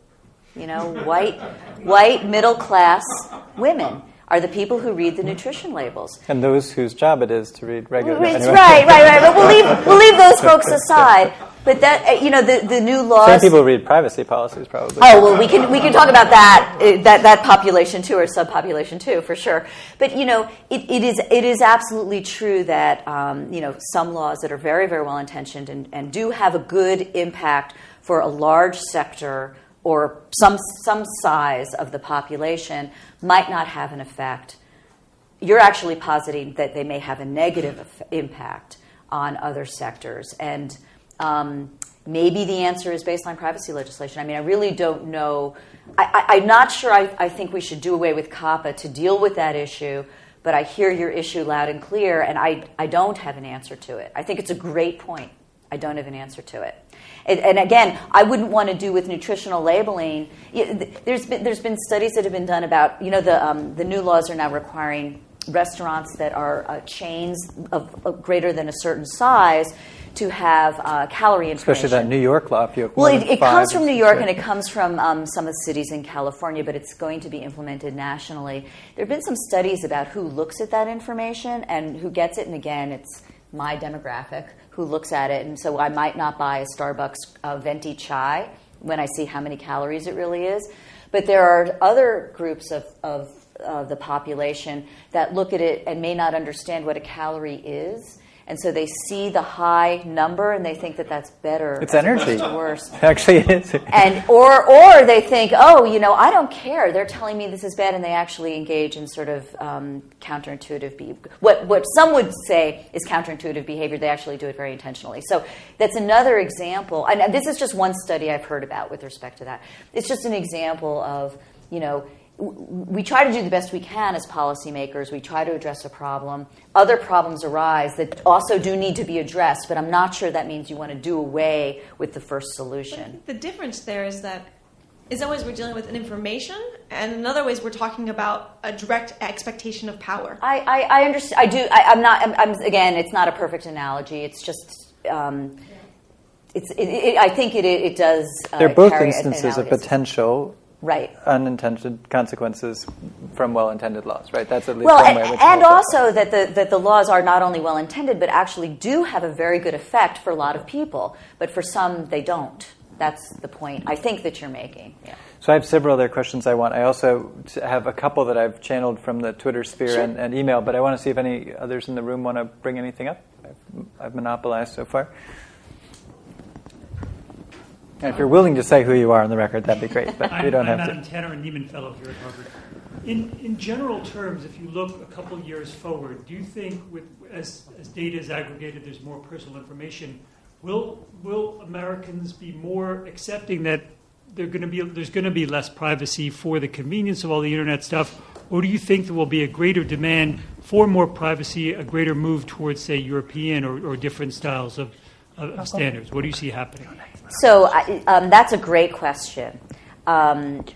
White middle-class women are the people who read the nutrition labels. And those whose job it is to read regularly. Right. But we'll leave those folks aside. But that, the new laws. Some people read privacy policies, probably. Oh well, we can talk about that population too, or subpopulation too, for sure. But it is absolutely true that some laws that are very, very well intentioned and do have a good impact for a large sector or some size of the population might not have an effect. You're actually positing that they may have a negative impact on other sectors. And maybe the answer is baseline privacy legislation. I mean, I really don't know. I'm not sure I think we should do away with COPPA to deal with that issue, but I hear your issue loud and clear, and I don't have an answer to it. I think it's a great point. I don't have an answer to it. And again, I wouldn't want to do with nutritional labeling. There's been studies that have been done about, the new laws are now requiring restaurants that are chains of greater than a certain size to have calorie information. Especially that New York law. Well, it comes from New York, and it comes from some of the cities in California, but it's going to be implemented nationally. There have been some studies about who looks at that information and who gets it, and again, it's my demographic who looks at it, and so I might not buy a Starbucks venti chai when I see how many calories it really is. But there are other groups of the population that look at it and may not understand what a calorie is, and so they see the high number and they think that that's better. It's energy. Worse. Actually, it is. And or they think, I don't care. They're telling me this is bad, and they actually engage in sort of counterintuitive behavior. What some would say is counterintuitive behavior. They actually do it very intentionally. So that's another example. And this is just one study I've heard about with respect to that. It's just an example of, we try to do the best we can as policymakers. We try to address a problem. Other problems arise that also do need to be addressed, but I'm not sure that means you want to do away with the first solution. I think the difference there is that in some ways we're dealing with an information, and in other ways we're talking about a direct expectation of power. I understand. I do. I'm not. Again, it's not a perfect analogy. It's just. I think it does. They're both instances of potential. Right. Unintended consequences from well-intended laws, right? That's at least one way. And also that the laws are not only well-intended, but actually do have a very good effect for a lot of people. But for some, they don't. That's the point I think that you're making. Yeah. So I have several other questions I also have a couple that I've channeled from the Twitter sphere Sure. and email, but I want to see if any others in the room want to bring anything up. I've monopolized so far. And if you're willing to say who you are on the record, that'd be great, but you don't have to. I'm Adam Tanner, a Nieman Fellow here at Harvard. In general terms, if you look a couple years forward, do you think as data is aggregated, there's more personal information, will Americans be more accepting that there's going to be less privacy for the convenience of all the internet stuff, or do you think there will be a greater demand for more privacy, a greater move towards, say, European or different styles of standards? What do you see happening? So that's a great question. And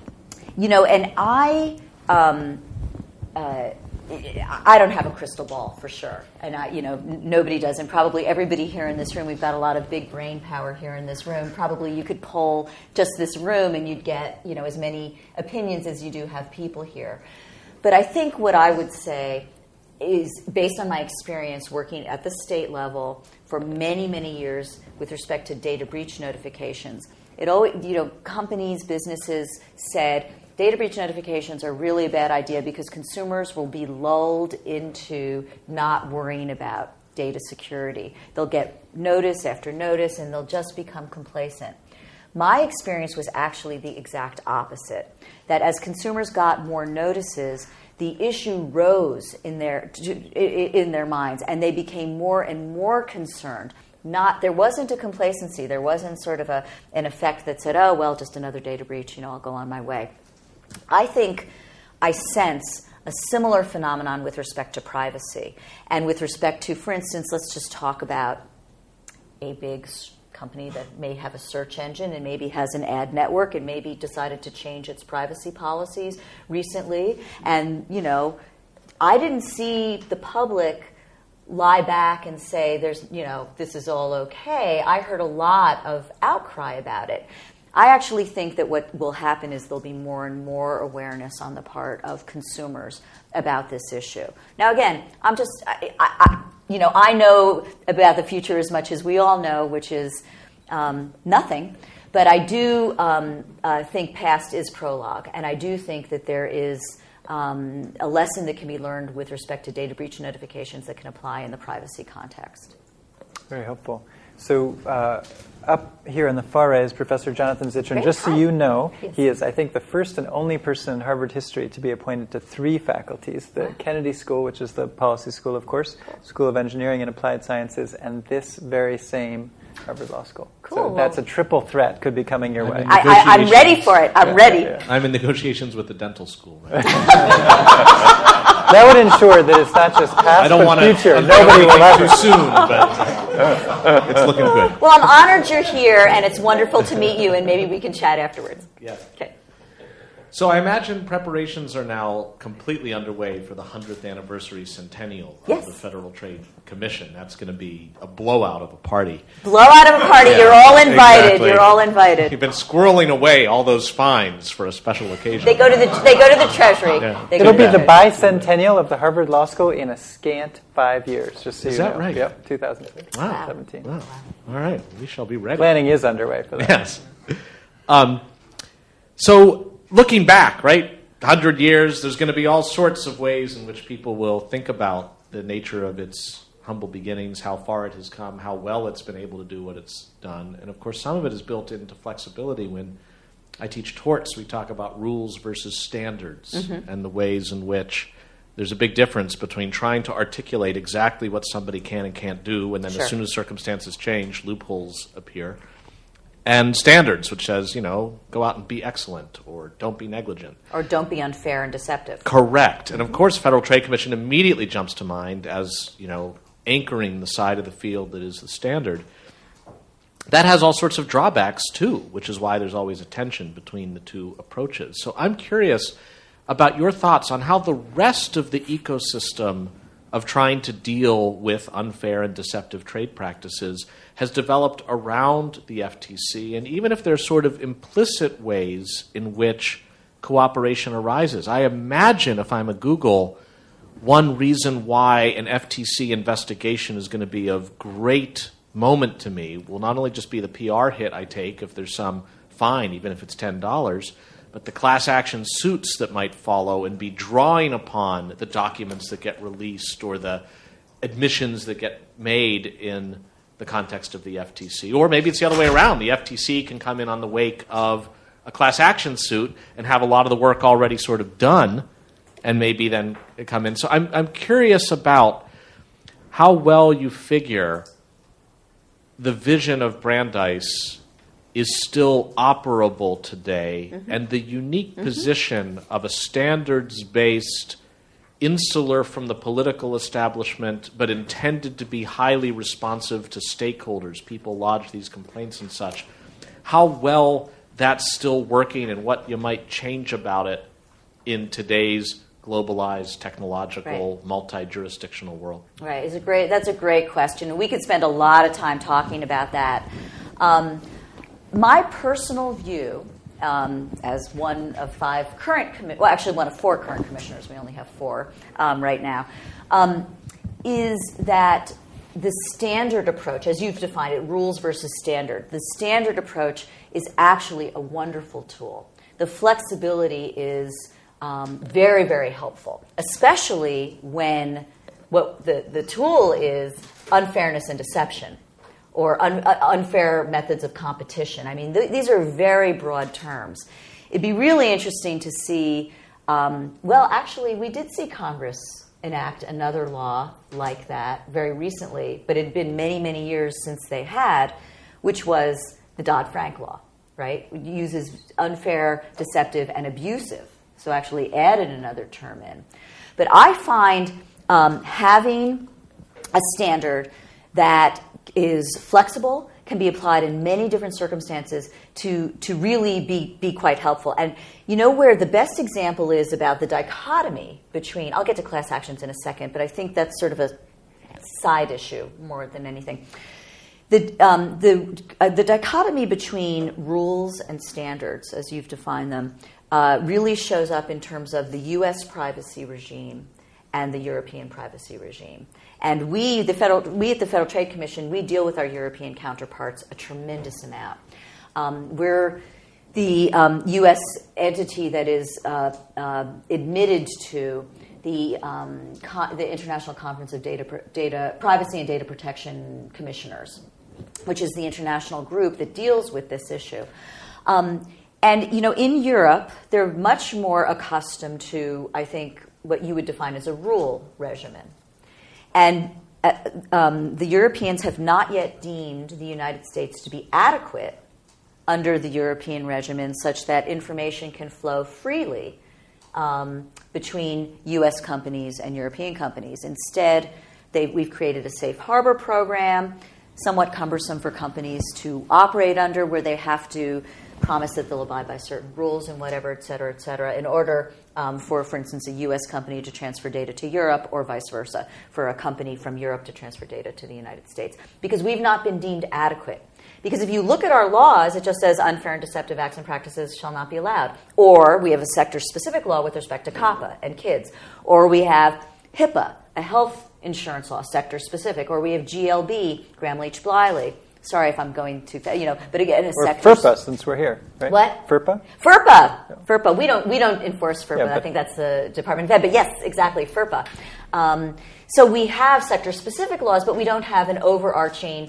I don't have a crystal ball for sure, and nobody does, and probably everybody here in this room. We've got a lot of big brain power here in this room. Probably you could poll just this room, and you'd get as many opinions as you do have people here. But I think what I would say is, based on my experience working at the state level for many, many years with respect to data breach notifications, it always, companies, businesses said, data breach notifications are really a bad idea because consumers will be lulled into not worrying about data security. They'll get notice after notice, and they'll just become complacent. My experience was actually the exact opposite, that as consumers got more notices, the issue rose in their minds, and they became more and more concerned. There wasn't a complacency. There wasn't sort of an effect that said, oh, well, just another data breach, I'll go on my way. I think I sense a similar phenomenon with respect to privacy and with respect to, for instance, let's just talk about a big company that may have a search engine and maybe has an ad network and maybe decided to change its privacy policies recently. And, I didn't see the public lie back and say, this is all okay. I heard a lot of outcry about it. I actually think that what will happen is there'll be more and more awareness on the part of consumers about this issue. Now, again, I know about the future as much as we all know, which is nothing. But I do think past is prologue, and I do think that there is a lesson that can be learned with respect to data breach notifications that can apply in the privacy context. Very helpful. So up here on the far right is Professor Jonathan Zittrain. Great. Just so you know, Yes. he is, I think, the first and only person in Harvard history to be appointed to 3 faculties: the Kennedy School, which is the policy school, of course, School of Engineering and Applied Sciences, and this very same Harvard Law School. Cool. So that's a triple threat could be coming your way. I'm ready for it. I'm ready. Yeah. I'm in negotiations with the dental school. Right? That would ensure that it's not just past I don't but want to future. Nobody will ever. too soon, but it's looking good. Well, I'm honored you're here, and it's wonderful to meet you, and maybe we can chat afterwards. Yes. Okay. So I imagine preparations are now completely underway for the 100th anniversary centennial Yes. of the Federal Trade Commission. That's going to be a blowout of a party. Blowout of a party. Yeah, You're all invited. exactly. You're all invited. You've been squirreling away all those fines for a special occasion. They go to the Treasury. Yeah. They go It'll to be the the Treasury. bicentennial of the Harvard Law School in a scant 5 years, just so Is you that know. right? Yep, 2017. Wow. All right, we shall be ready. Planning is underway for that. Yes. So looking back, right, 100 years, there's going to be all sorts of ways in which people will think about the nature of its humble beginnings, how far it has come, how well it's been able to do what it's done. And, of course, some of it is built into flexibility. When I teach torts, we talk about rules versus standards and the ways in which there's a big difference between trying to articulate exactly what somebody can and can't do, and then Sure. as soon as circumstances change, loopholes appear. And standards, which says, go out and be excellent or don't be negligent. Or don't be unfair and deceptive. Correct. And, of course, Federal Trade Commission immediately jumps to mind as, anchoring the side of the field that is the standard. That has all sorts of drawbacks, too, which is why there's always a tension between the two approaches. So I'm curious about your thoughts on how the rest of the ecosystem of trying to deal with unfair and deceptive trade practices has developed around the FTC, and even if there's sort of implicit ways in which cooperation arises. I imagine, if I'm a Google, one reason why an FTC investigation is going to be of great moment to me will not only just be the PR hit I take if there's some fine, even if it's $10, but the class action suits that might follow and be drawing upon the documents that get released or the admissions that get made in the context of the FTC. Or maybe it's the other way around. The FTC can come in on the wake of a class action suit and have a lot of the work already sort of done and maybe then come in. So I'm curious about how well you figure the vision of Brandeis is still operable today, and the unique position of a standards-based, insular from the political establishment, but intended to be highly responsive to stakeholders, people lodge these complaints and such, how well that's still working and what you might change about it in today's globalized, technological, multi-jurisdictional world? Right. That's a great question. We could spend a lot of time talking about that. My personal view, as one of one of 4 current commissioners, we only have 4 right now, is that the standard approach, as you've defined it, rules versus standard, the standard approach is actually a wonderful tool. The flexibility is very, very helpful, especially when what the tool is unfairness and deception, or unfair methods of competition. I mean, these are very broad terms. It'd be really interesting to see, actually, we did see Congress enact another law like that very recently, but it had been many, many years since they had, which was the Dodd-Frank law, right? It uses unfair, deceptive, and abusive. So actually added another term in. But I find having a standard that is flexible, can be applied in many different circumstances to really be quite helpful. And you know where the best example is about the dichotomy between, I'll get to class actions in a second, but I think that's sort of a side issue more than anything. The dichotomy between rules and standards, as you've defined them, really shows up in terms of the U.S. privacy regime and the European privacy regime. And we at the Federal Trade Commission, we deal with our European counterparts a tremendous amount. We're the U.S. entity that is admitted to the International Conference of Data Privacy and Data Protection Commissioners, which is the international group that deals with this issue. And, you know, in Europe, they're much more accustomed to, I think, what you would define as a rule regimen. And the Europeans have not yet deemed the United States to be adequate under the European regimen such that information can flow freely between U.S. companies and European companies. Instead, we've created a safe harbor program, somewhat cumbersome for companies to operate under, where they have to promise that they'll abide by certain rules and whatever, et cetera, in order for instance, a U.S. company to transfer data to Europe, or vice versa, for a company from Europe to transfer data to the United States. Because we've not been deemed adequate. Because if you look at our laws, it just says unfair and deceptive acts and practices shall not be allowed. Or we have a sector-specific law with respect to COPPA and kids. Or we have HIPAA, a health insurance law, sector-specific. Or we have GLB, Gramm-Leach-Bliley. Sorry if I'm going too fast, but again, it's sector. Or FERPA, since we're here, right? What? FERPA? FERPA. We don't enforce FERPA. Yeah, I think that's the Department of Ed. But yes, exactly, FERPA. So we have sector-specific laws, but we don't have an overarching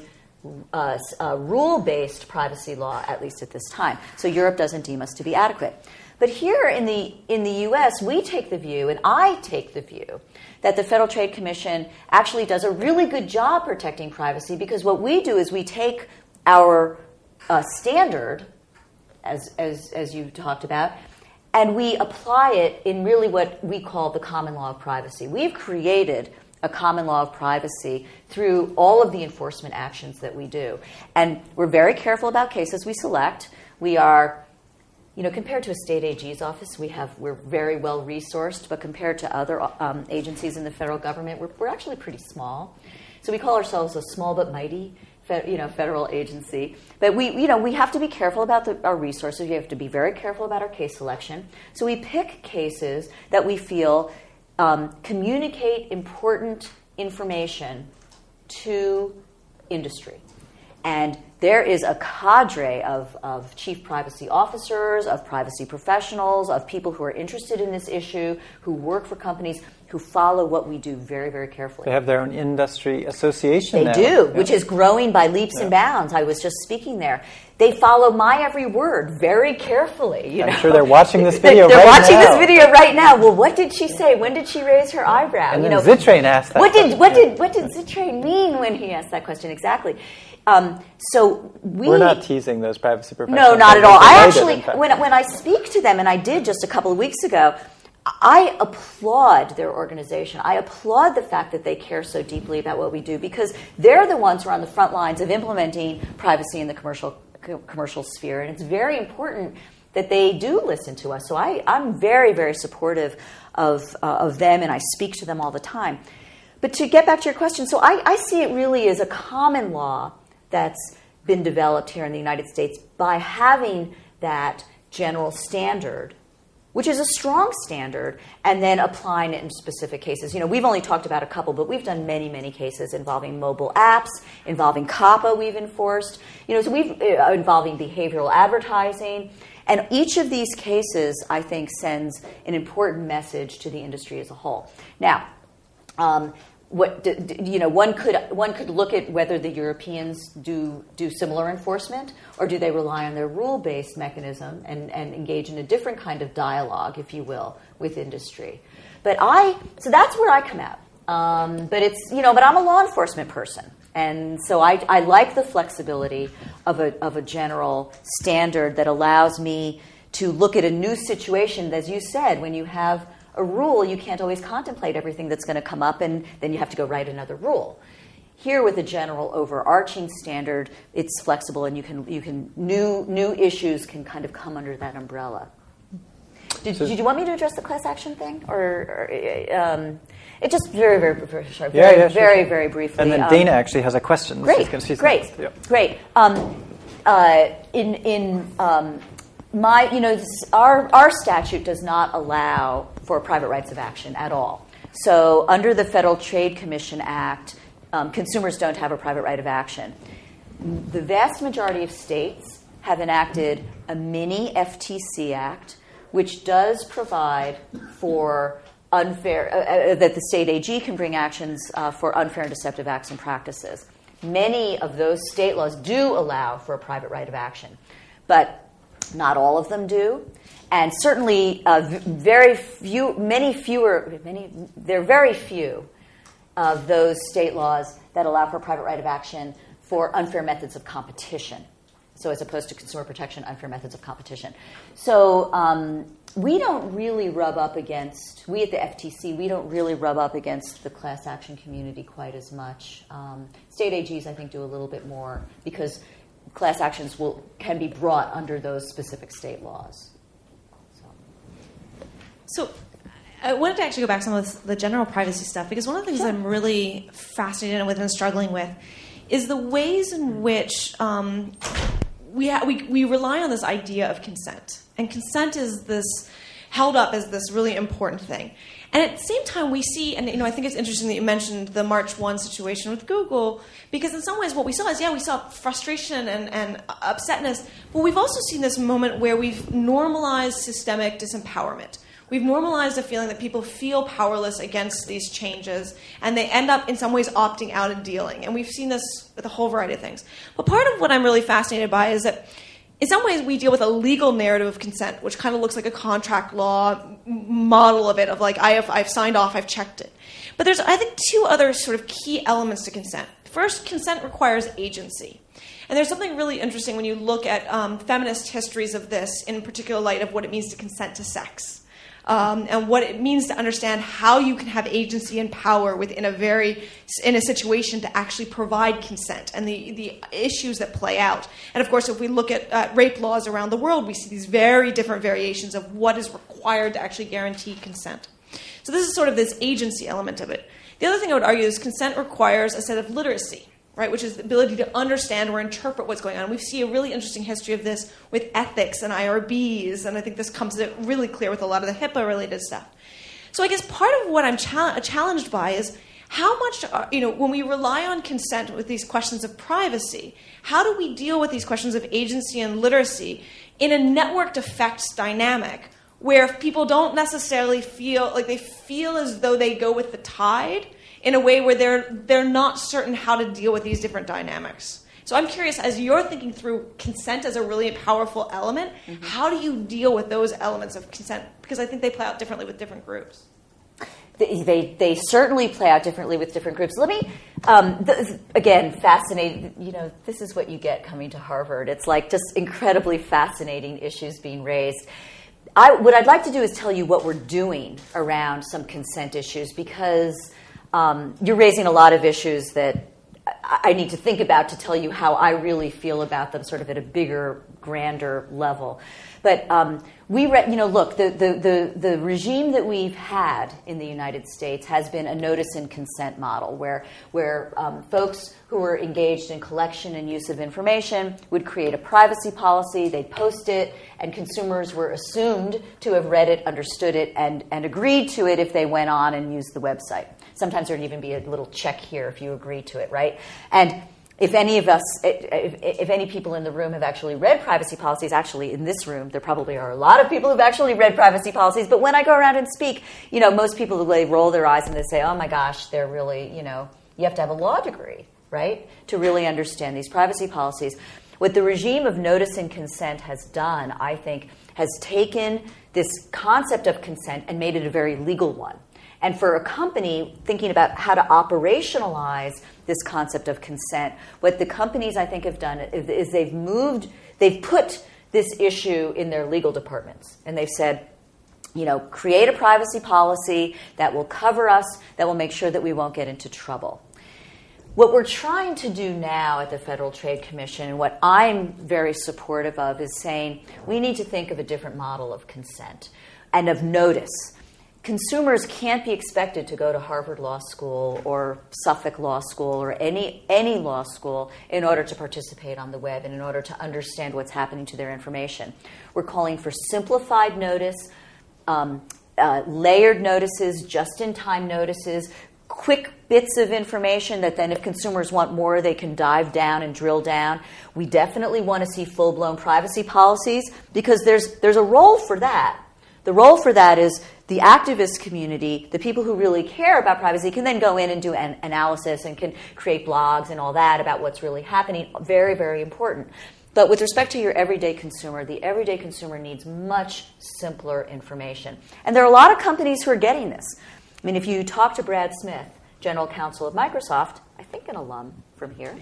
rule-based privacy law, at least at this time. So Europe doesn't deem us to be adequate. But here in the U.S., we take the view, and I take the view, that the Federal Trade Commission actually does a really good job protecting privacy, because what we do is we take our standard, as you talked about, and we apply it in really what we call the common law of privacy. We've created a common law of privacy through all of the enforcement actions that we do. And we're very careful about cases we select. We are, compared to a state AG's office, we're very well resourced, but compared to other agencies in the federal government, we're actually pretty small. So we call ourselves a small but mighty, federal agency. But we have to be careful about our resources. We have to be very careful about our case selection. So we pick cases that we feel communicate important information to industry. And there is a cadre of chief privacy officers, of privacy professionals, of people who are interested in this issue, who work for companies, who follow what we do very, very carefully. They have their own industry association They now. do, which is growing by leaps and bounds. I was just speaking there. They follow my every word very carefully. I'm sure they're watching this video they're right now. watching this video right now. Well, what did she say? When did she raise her eyebrow? And then Zittrain asked that what did question. Zittrain mean when he asked that question? Exactly. So we're not teasing those privacy professionals. No, not at all. I Related, actually, when I speak to them, and I did just a couple of weeks ago, I applaud their organization. I applaud the fact that they care so deeply about what we do, because they're the ones who are on the front lines of implementing privacy in the commercial sphere, and it's very important that they do listen to us. So I'm very, very supportive of them, and I speak to them all the time. But to get back to your question, so I see it really as a common law that's been developed here in the United States by having that general standard, which is a strong standard, and then applying it in specific cases. We've only talked about a couple, but we've done many, many cases involving mobile apps, involving COPPA we've enforced, so we've involving behavioral advertising. And each of these cases, I think, sends an important message to the industry as a whole. Now, one could look at whether the Europeans do similar enforcement, or do they rely on their rule-based mechanism and engage in a different kind of dialogue, if you will, with industry. So that's where I come out. But I'm a law enforcement person, and so I like the flexibility of a general standard that allows me to look at a new situation. As you said, when you have a rule, you can't always contemplate everything that's going to come up, and then you have to go write another rule. Here, with a general overarching standard, it's flexible, and new issues can kind of come under that umbrella. Did you want me to address the class action thing, or it just very, very, very short, very, very briefly. And then Dana actually has a question. Great. Our statute does not allow for private rights of action at all. So under the Federal Trade Commission Act, consumers don't have a private right of action. The vast majority of states have enacted a mini FTC Act, which does provide for unfair, that the state AG can bring actions for unfair and deceptive acts and practices. Many of those state laws do allow for a private right of action, but not all of them do. And certainly, there are very few of those state laws that allow for a private right of action for unfair methods of competition. So as opposed to consumer protection, unfair methods of competition. So we don't really rub up against, we at the FTC, we don't really rub up against the class action community quite as much. State AGs, I think, do a little bit more because class actions can be brought under those specific state laws. So I wanted to actually go back to some of the general privacy stuff, because one of the things I'm really fascinated with and struggling with is the ways in which we rely on this idea of consent. And consent is held up as this really important thing. And at the same time, we see, and I think it's interesting that you mentioned the March 1 situation with Google, because in some ways what we saw is, we saw frustration and upsetness, but we've also seen this moment where we've normalized systemic disempowerment. We've normalized a feeling that people feel powerless against these changes, and they end up in some ways opting out and dealing. And we've seen this with a whole variety of things. But part of what I'm really fascinated by is that in some ways we deal with a legal narrative of consent, which kind of looks like a contract law model of it, of like, I've signed off, I've checked it. But there's, I think, two other sort of key elements to consent. First, consent requires agency. And there's something really interesting when you look at feminist histories of this, in particular light of what it means to consent to sex. And what it means to understand how you can have agency and power in a situation to actually provide consent, and the issues that play out. And of course, if we look at rape laws around the world, we see these very different variations of what is required to actually guarantee consent. So this is sort of this agency element of it. The other thing I would argue is consent requires a set of literacy, right, which is the ability to understand or interpret what's going on. We see a really interesting history of this with ethics and IRBs, and I think this comes really clear with a lot of the HIPAA-related stuff. So I guess part of what I'm challenged by is how much, when we rely on consent with these questions of privacy, how do we deal with these questions of agency and literacy in a networked effects dynamic where people don't necessarily feel like they feel as though they go with the tide in a way where they're not certain how to deal with these different dynamics. So I'm curious, as you're thinking through consent as a really powerful element, how do you deal with those elements of consent? Because I think they play out differently with different groups. They certainly play out differently with different groups. Let me, again, fascinating. You know, this is what you get coming to Harvard. It's like just incredibly fascinating issues being raised. What I'd like to do is tell you what we're doing around some consent issues, because you're raising a lot of issues that I need to think about to tell you how I really feel about them, sort of at a bigger, grander level. But look, the regime that we've had in the United States has been a notice and consent model, where folks who were engaged in collection and use of information would create a privacy policy, they'd post it, and consumers were assumed to have read it, understood it, and agreed to it if they went on and used the website. Sometimes there'd even be a little check here if you agree to it, right? And if any of us, if any people in the room have actually read privacy policies, actually in this room, there probably are a lot of people who've actually read privacy policies, but when I go around and speak, you know, most people, they roll their eyes and they say, oh my gosh, they're really, you know, you have to have a law degree, right, to really understand these privacy policies. What the regime of notice and consent has done, I think, has taken this concept of consent and made it a very legal one. And for a company thinking about how to operationalize this concept of consent, what the companies, I think, have done is they've put this issue in their legal departments. And they've said, you know, create a privacy policy that will cover us, that will make sure that we won't get into trouble. What we're trying to do now at the Federal Trade Commission, and what I'm very supportive of, is saying we need to think of a different model of consent and of notice. Consumers can't be expected to go to Harvard Law School or Suffolk Law School or any law school in order to participate on the web and in order to understand what's happening to their information. We're calling for simplified notice, layered notices, just-in-time notices, quick bits of information that then if consumers want more, they can dive down and drill down. We definitely want to see full-blown privacy policies because there's a role for that. The role for that is the activist community, the people who really care about privacy, can then go in and do an analysis and can create blogs and all that about what's really happening. Very, very important. But with respect to your everyday consumer, the everyday consumer needs much simpler information. And there are a lot of companies who are getting this. I mean, if you talk to Brad Smith, general counsel of Microsoft, I think an alum from here.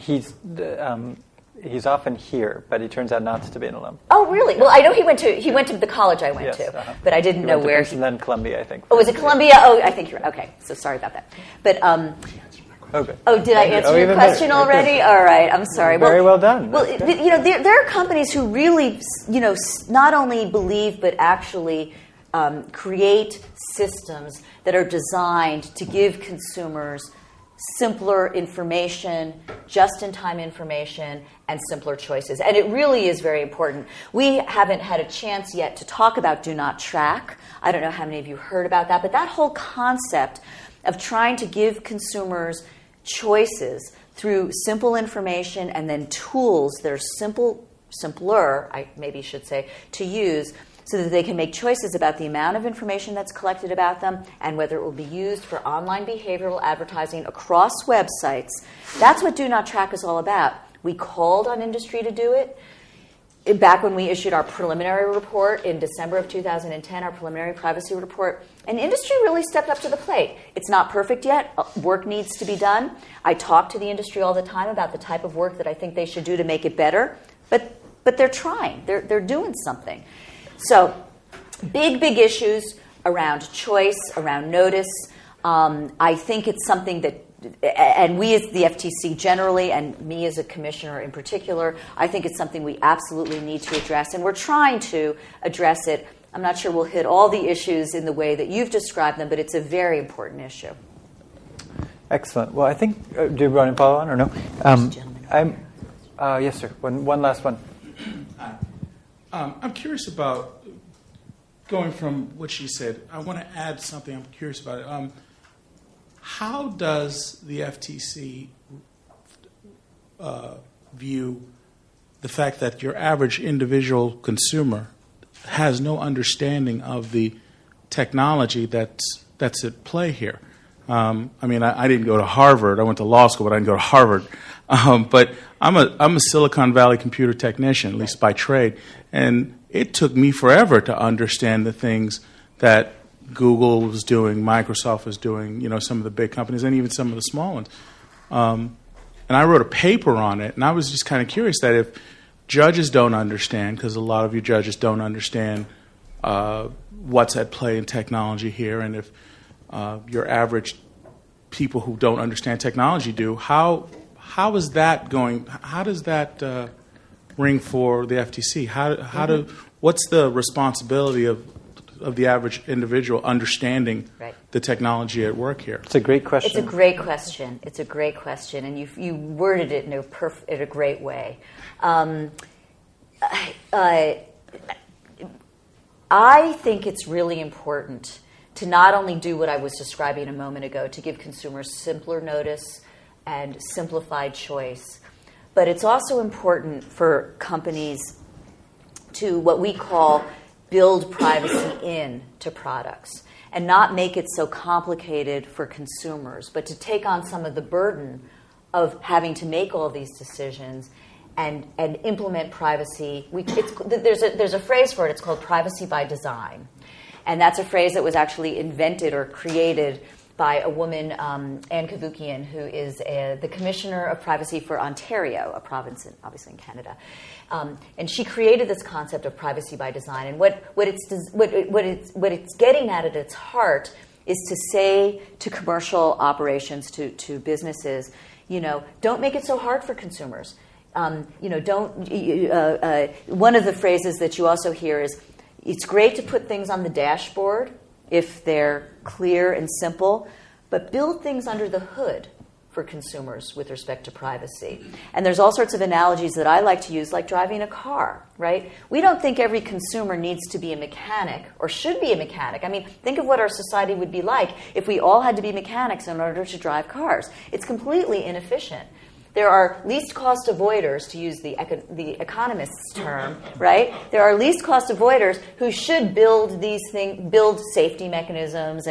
He's often here, but he turns out not to be an alum. Oh, really? Well, I know he went to the college I went to, but I didn't know where. And then Columbia, I think. Oh, was it Columbia? Oh, I think you're right. Okay, so sorry about that. But okay. Oh, did I answer your question already? All right, I'm sorry. Very well done. Well, you know, there are companies who really, you know, not only believe but actually create systems that are designed to give consumers simpler information, just-in-time information, and simpler choices. And it really is very important. We haven't had a chance yet to talk about Do Not Track. I don't know how many of you heard about that, but that whole concept of trying to give consumers choices through simple information and then tools that are simpler, I maybe should say, to use, so that they can make choices about the amount of information that's collected about them and whether it will be used for online behavioral advertising across websites. That's what Do Not Track is all about. We called on industry to do it. Back when we issued our preliminary report in December of 2010, our preliminary privacy report, and industry really stepped up to the plate. It's not perfect yet. Work needs to be done. I talk to the industry all the time about the type of work that I think they should do to make it better, but they're trying. They're doing something. So, big issues around choice, around notice. I think it's something that, and we as the FTC generally, and me as a commissioner in particular, I think it's something we absolutely need to address, and we're trying to address it. I'm not sure we'll hit all the issues in the way that you've described them, but it's a very important issue. Excellent. Well, I think, do you want to follow on or no? Yes, sir. One last one. I'm curious about, going from what she said, I want to add something I'm curious about it. How does the FTC view the fact that your average individual consumer has no understanding of the technology that's at play here. I mean, I didn't go to Harvard. I went to law school, but I didn't go to Harvard. But I'm a Silicon Valley computer technician, at least by trade, and it took me forever to understand the things that Google was doing, Microsoft was doing, some of the big companies, and even some of the small ones. And I wrote a paper on it, and I was just kind of curious that if judges don't understand, because a lot of you judges don't understand what's at play in technology here, and if your average people who don't understand technology do, how is that going? How does that ring for the FTC? What's the responsibility of the average individual understanding the technology at work here? It's a great question. It's a great question, and you worded it in a great way. I think it's really important to not only do what I was describing a moment ago, to give consumers simpler notice and simplified choice, but it's also important for companies to what we call build privacy into products and not make it so complicated for consumers, but to take on some of the burden of having to make all these decisions and implement privacy. There's a phrase for it. It's called privacy by design. And that's a phrase that was actually invented or created by a woman, Anne Cavoukian, who is the Commissioner of Privacy for Ontario, a province, obviously in Canada. And she created this concept of privacy by design. And what it's getting at its heart is to say to commercial operations, to businesses, don't make it so hard for consumers. One of the phrases that you also hear is, it's great to put things on the dashboard if they're clear and simple, but build things under the hood for consumers with respect to privacy. And there's all sorts of analogies that I like to use, like driving a car, right? We don't think every consumer needs to be a mechanic or should be a mechanic. I mean, think of what our society would be like if we all had to be mechanics in order to drive cars. It's completely inefficient. There are least cost avoiders, to use the economist's term, right? There are least cost avoiders who should build these things, build safety mechanisms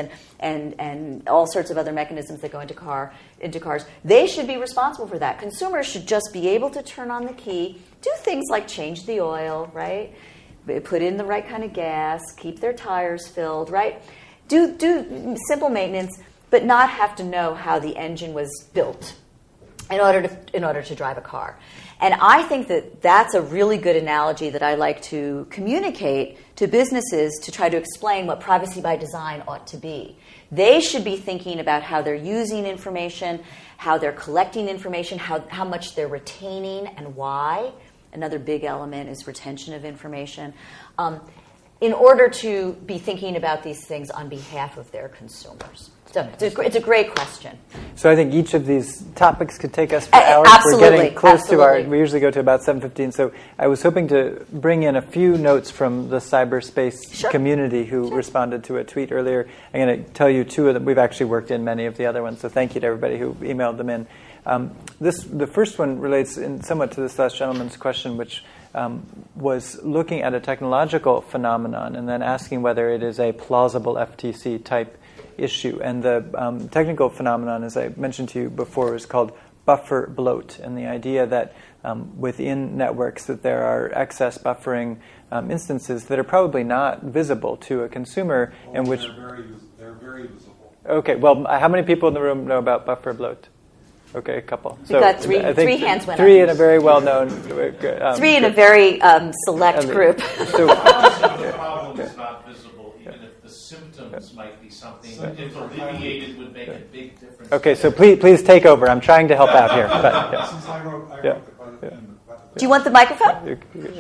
and all sorts of other mechanisms that go into cars. They should be responsible for that. Consumers should just be able to turn on the key, do things like change the oil, right? Put in the right kind of gas, keep their tires filled, right? Do simple maintenance, but not have to know how the engine was built in order to drive a car. And I think that that's a really good analogy that I like to communicate to businesses to try to explain what privacy by design ought to be. They should be thinking about how they're using information, how they're collecting information, how much they're retaining and why. Another big element is retention of information. In order to be thinking about these things on behalf of their consumers. So it's a great question. So I think each of these topics could take us for hours. Absolutely. We're getting close Absolutely. to we usually go to about 7:15. So I was hoping to bring in a few notes from the cyberspace community who responded to a tweet earlier. I'm going to tell you two of them. We've actually worked in many of the other ones, so thank you to everybody who emailed them in. The first one relates somewhat to this last gentleman's question, which was looking at a technological phenomenon and then asking whether it is a plausible FTC type issue. And the technical phenomenon, as I mentioned to you before, is called buffer bloat, and the idea that within networks that there are excess buffering instances that are probably not visible to a consumer, in which they're very visible. Okay, well, how many people in the room know about buffer bloat? Okay, a couple. We've got three hands went up. Three in a very well-known... three in a very select group. So, the problem is not visible, even if the symptoms might be something that, if alleviated, would make a big difference. Okay, so please take over. I'm trying to help out here. But, yeah. Since I wrote Yeah. the Do you want the microphone?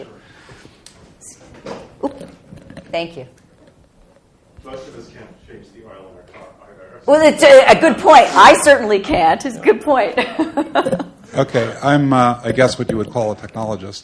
Oop. Thank you. Most of us can't change the oil in our car either. Well, it's a good point. I certainly can't. It's a good point. Okay, I'm, I guess, what you would call a technologist.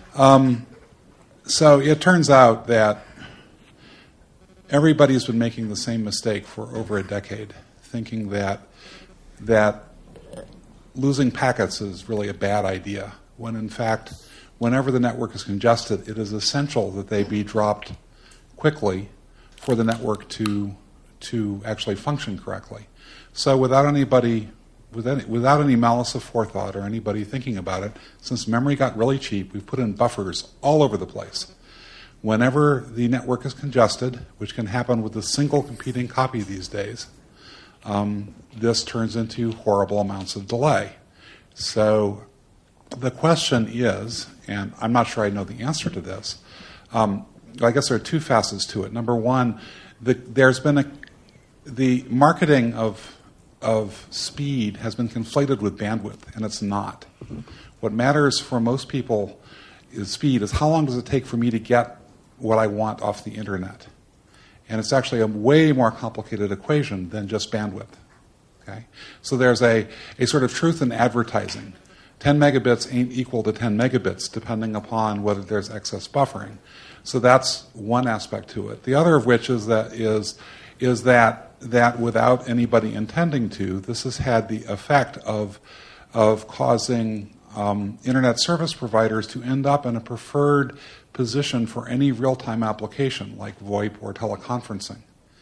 So it turns out that everybody's been making the same mistake for over a decade, thinking that losing packets is really a bad idea when in fact, whenever the network is congested, it is essential that they be dropped quickly for the network to actually function correctly. So without any malice of forethought or anybody thinking about it, since memory got really cheap, we've put in buffers all over the place. Whenever the network is congested, which can happen with a single competing copy these days, this turns into horrible amounts of delay. So the question is, and I'm not sure I know the answer to this, I guess there are two facets to it. Number one, there's been the marketing of speed has been conflated with bandwidth, and it's not. What matters for most people is speed, is how long does it take for me to get what I want off the internet. And it's actually a way more complicated equation than just bandwidth. Okay? So there's a sort of truth in advertising. 10 megabits ain't equal to 10 megabits, depending upon whether there's excess buffering. So that's one aspect to it. The other of which is that without anybody intending to, this has had the effect of causing internet service providers to end up in a preferred position for any real-time application like VoIP or teleconferencing.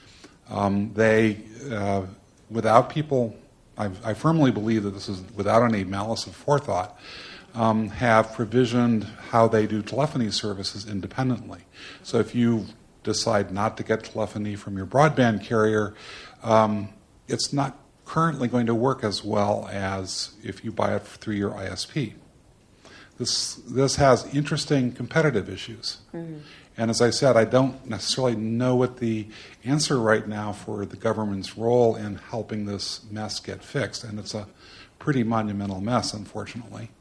Without people, I firmly believe that this is without any malice of forethought, have provisioned how they do telephony services independently. So if you decide not to get telephony from your broadband carrier, it's not currently going to work as well as if you buy it through your ISP. This has interesting competitive issues. Mm-hmm. And as I said, I don't necessarily know what the answer right now for the government's role in helping this mess get fixed. And it's a pretty monumental mess, unfortunately.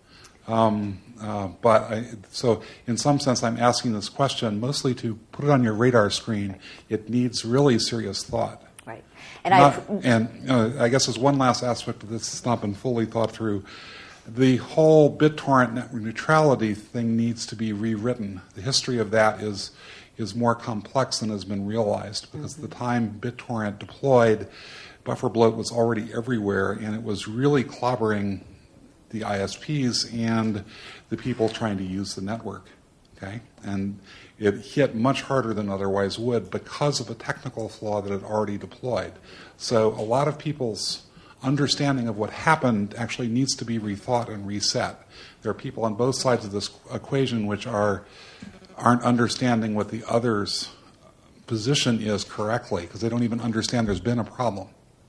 So in some sense, I'm asking this question mostly to put it on your radar screen. It needs really serious thought. Right. I guess there's one last aspect of this that's not been fully thought through. The whole BitTorrent network neutrality thing needs to be rewritten. The history of that is more complex than has been realized, because at the time BitTorrent deployed, buffer bloat was already everywhere, and it was really clobbering the ISPs and the people trying to use the network. Okay? And it hit much harder than otherwise would because of a technical flaw that had already deployed. So a lot of people's understanding of what happened actually needs to be rethought and reset. There are people on both sides of this equation which aren't understanding what the other's position is correctly, because they don't even understand there's been a problem.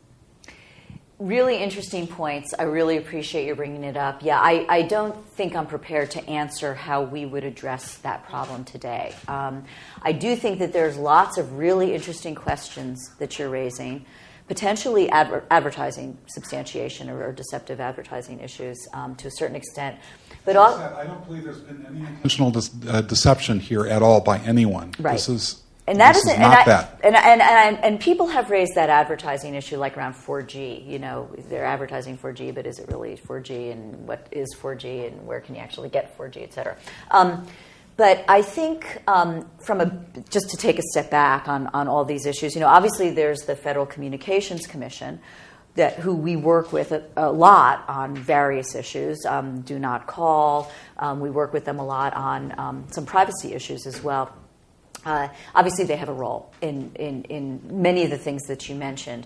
Really interesting points. I really appreciate you bringing it up. Yeah, I don't think I'm prepared to answer how we would address that problem today. I do think that there's lots of really interesting questions that you're raising, potentially advertising substantiation or deceptive advertising issues to a certain extent. But I don't believe there's been any intentional deception here at all by anyone. Right. This is not that. And people have raised that advertising issue, like around 4G. You know, they're advertising 4G, but is it really 4G? And what is 4G? And where can you actually get 4G, et cetera? But I think just to take a step back on all these issues, you know, obviously there's the Federal Communications Commission, who we work with a lot on various issues. Do not call. We work with them a lot on some privacy issues as well. Obviously, they have a role in many of the things that you mentioned.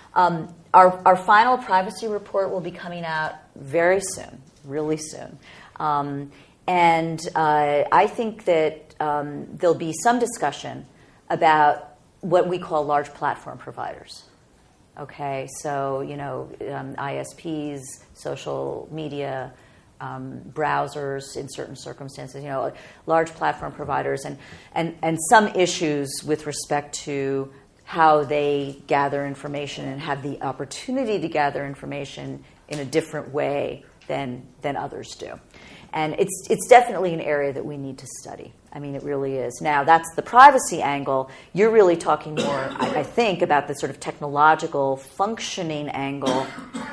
Our final privacy report will be coming out very soon, really soon. And I think that there'll be some discussion about what we call large platform providers. Okay, so, you know, ISPs, social media, browsers in certain circumstances, you know, large platform providers, and some issues with respect to how they gather information and have the opportunity to gather information in a different way than others do. And it's definitely an area that we need to study. I mean, it really is. Now, that's the privacy angle. You're really talking more, I think, about the sort of technological functioning angle.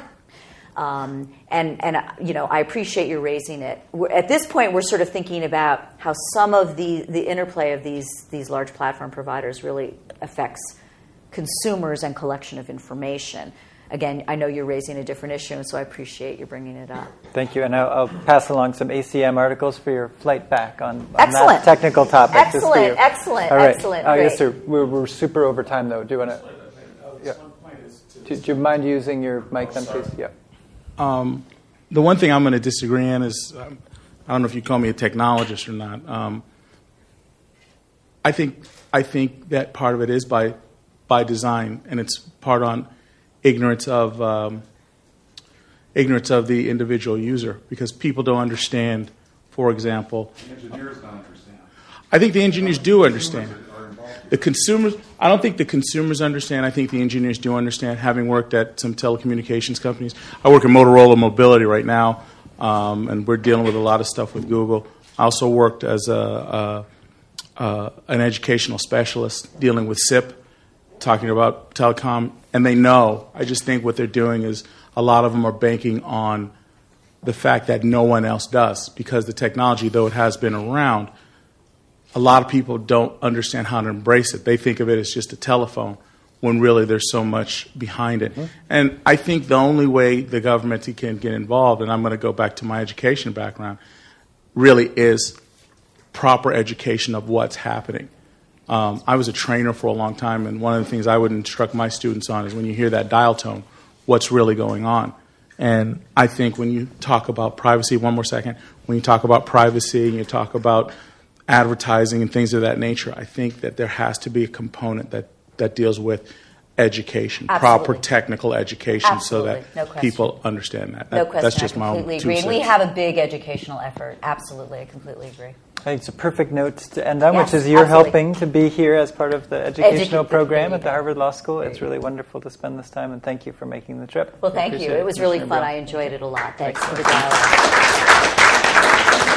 And you know, I appreciate you raising it. At this point, we're sort of thinking about how some of the interplay of these large platform providers really affects consumers and collection of information. again, I know you're raising a different issue, and so I appreciate you bringing it up. Thank you, and I'll pass along some ACM articles for your flight back on Excellent. that technical topic. just for you. Excellent. All right. Excellent. Yes, Great. sir. We're super over time, though. Do you want to? Yeah. Do you mind using your mic, then, please? Yeah. The one thing I'm going to disagree in is, I don't know if you call me a technologist or not. I think that part of it is by design, and it's part on ignorance of the individual user, because people don't understand. For example, The engineers don't understand. I think the engineers do understand. The consumers, I don't think the consumers understand. I think the engineers do understand, having worked at some telecommunications companies. I work at Motorola Mobility right now, and we're dealing with a lot of stuff with Google. I also worked as an educational specialist dealing with SIP, talking about telecom, and they know. I just think what they're doing is a lot of them are banking on the fact that no one else does, because the technology, though it has been around, a lot of people don't understand how to embrace it. They think of it as just a telephone, when really there's so much behind it. Mm-hmm. And I think the only way the government can get involved, and I'm going to go back to my education background, really is proper education of what's happening. I was a trainer for a long time, and one of the things I would instruct my students on is when you hear that dial tone, what's really going on. And I think when you talk about privacy, one more second, when you talk about privacy and you talk about advertising and things of that nature, I think that there has to be a component that deals with education, Absolutely. proper technical education, Absolutely. so that people understand that. No question. That's just my own completely 2 agree. cents. We have a big educational effort. Absolutely. I completely agree. I think it's a perfect note to end on, Yes, which is you're absolutely. helping to be here as part of the educational program at the Harvard Law School. It's really wonderful to spend this time, and thank you for making the trip. Well, We thank you. appreciate It was really Commissioner fun. Brill. I enjoyed it a lot. Thanks for the Excellent. dialogue.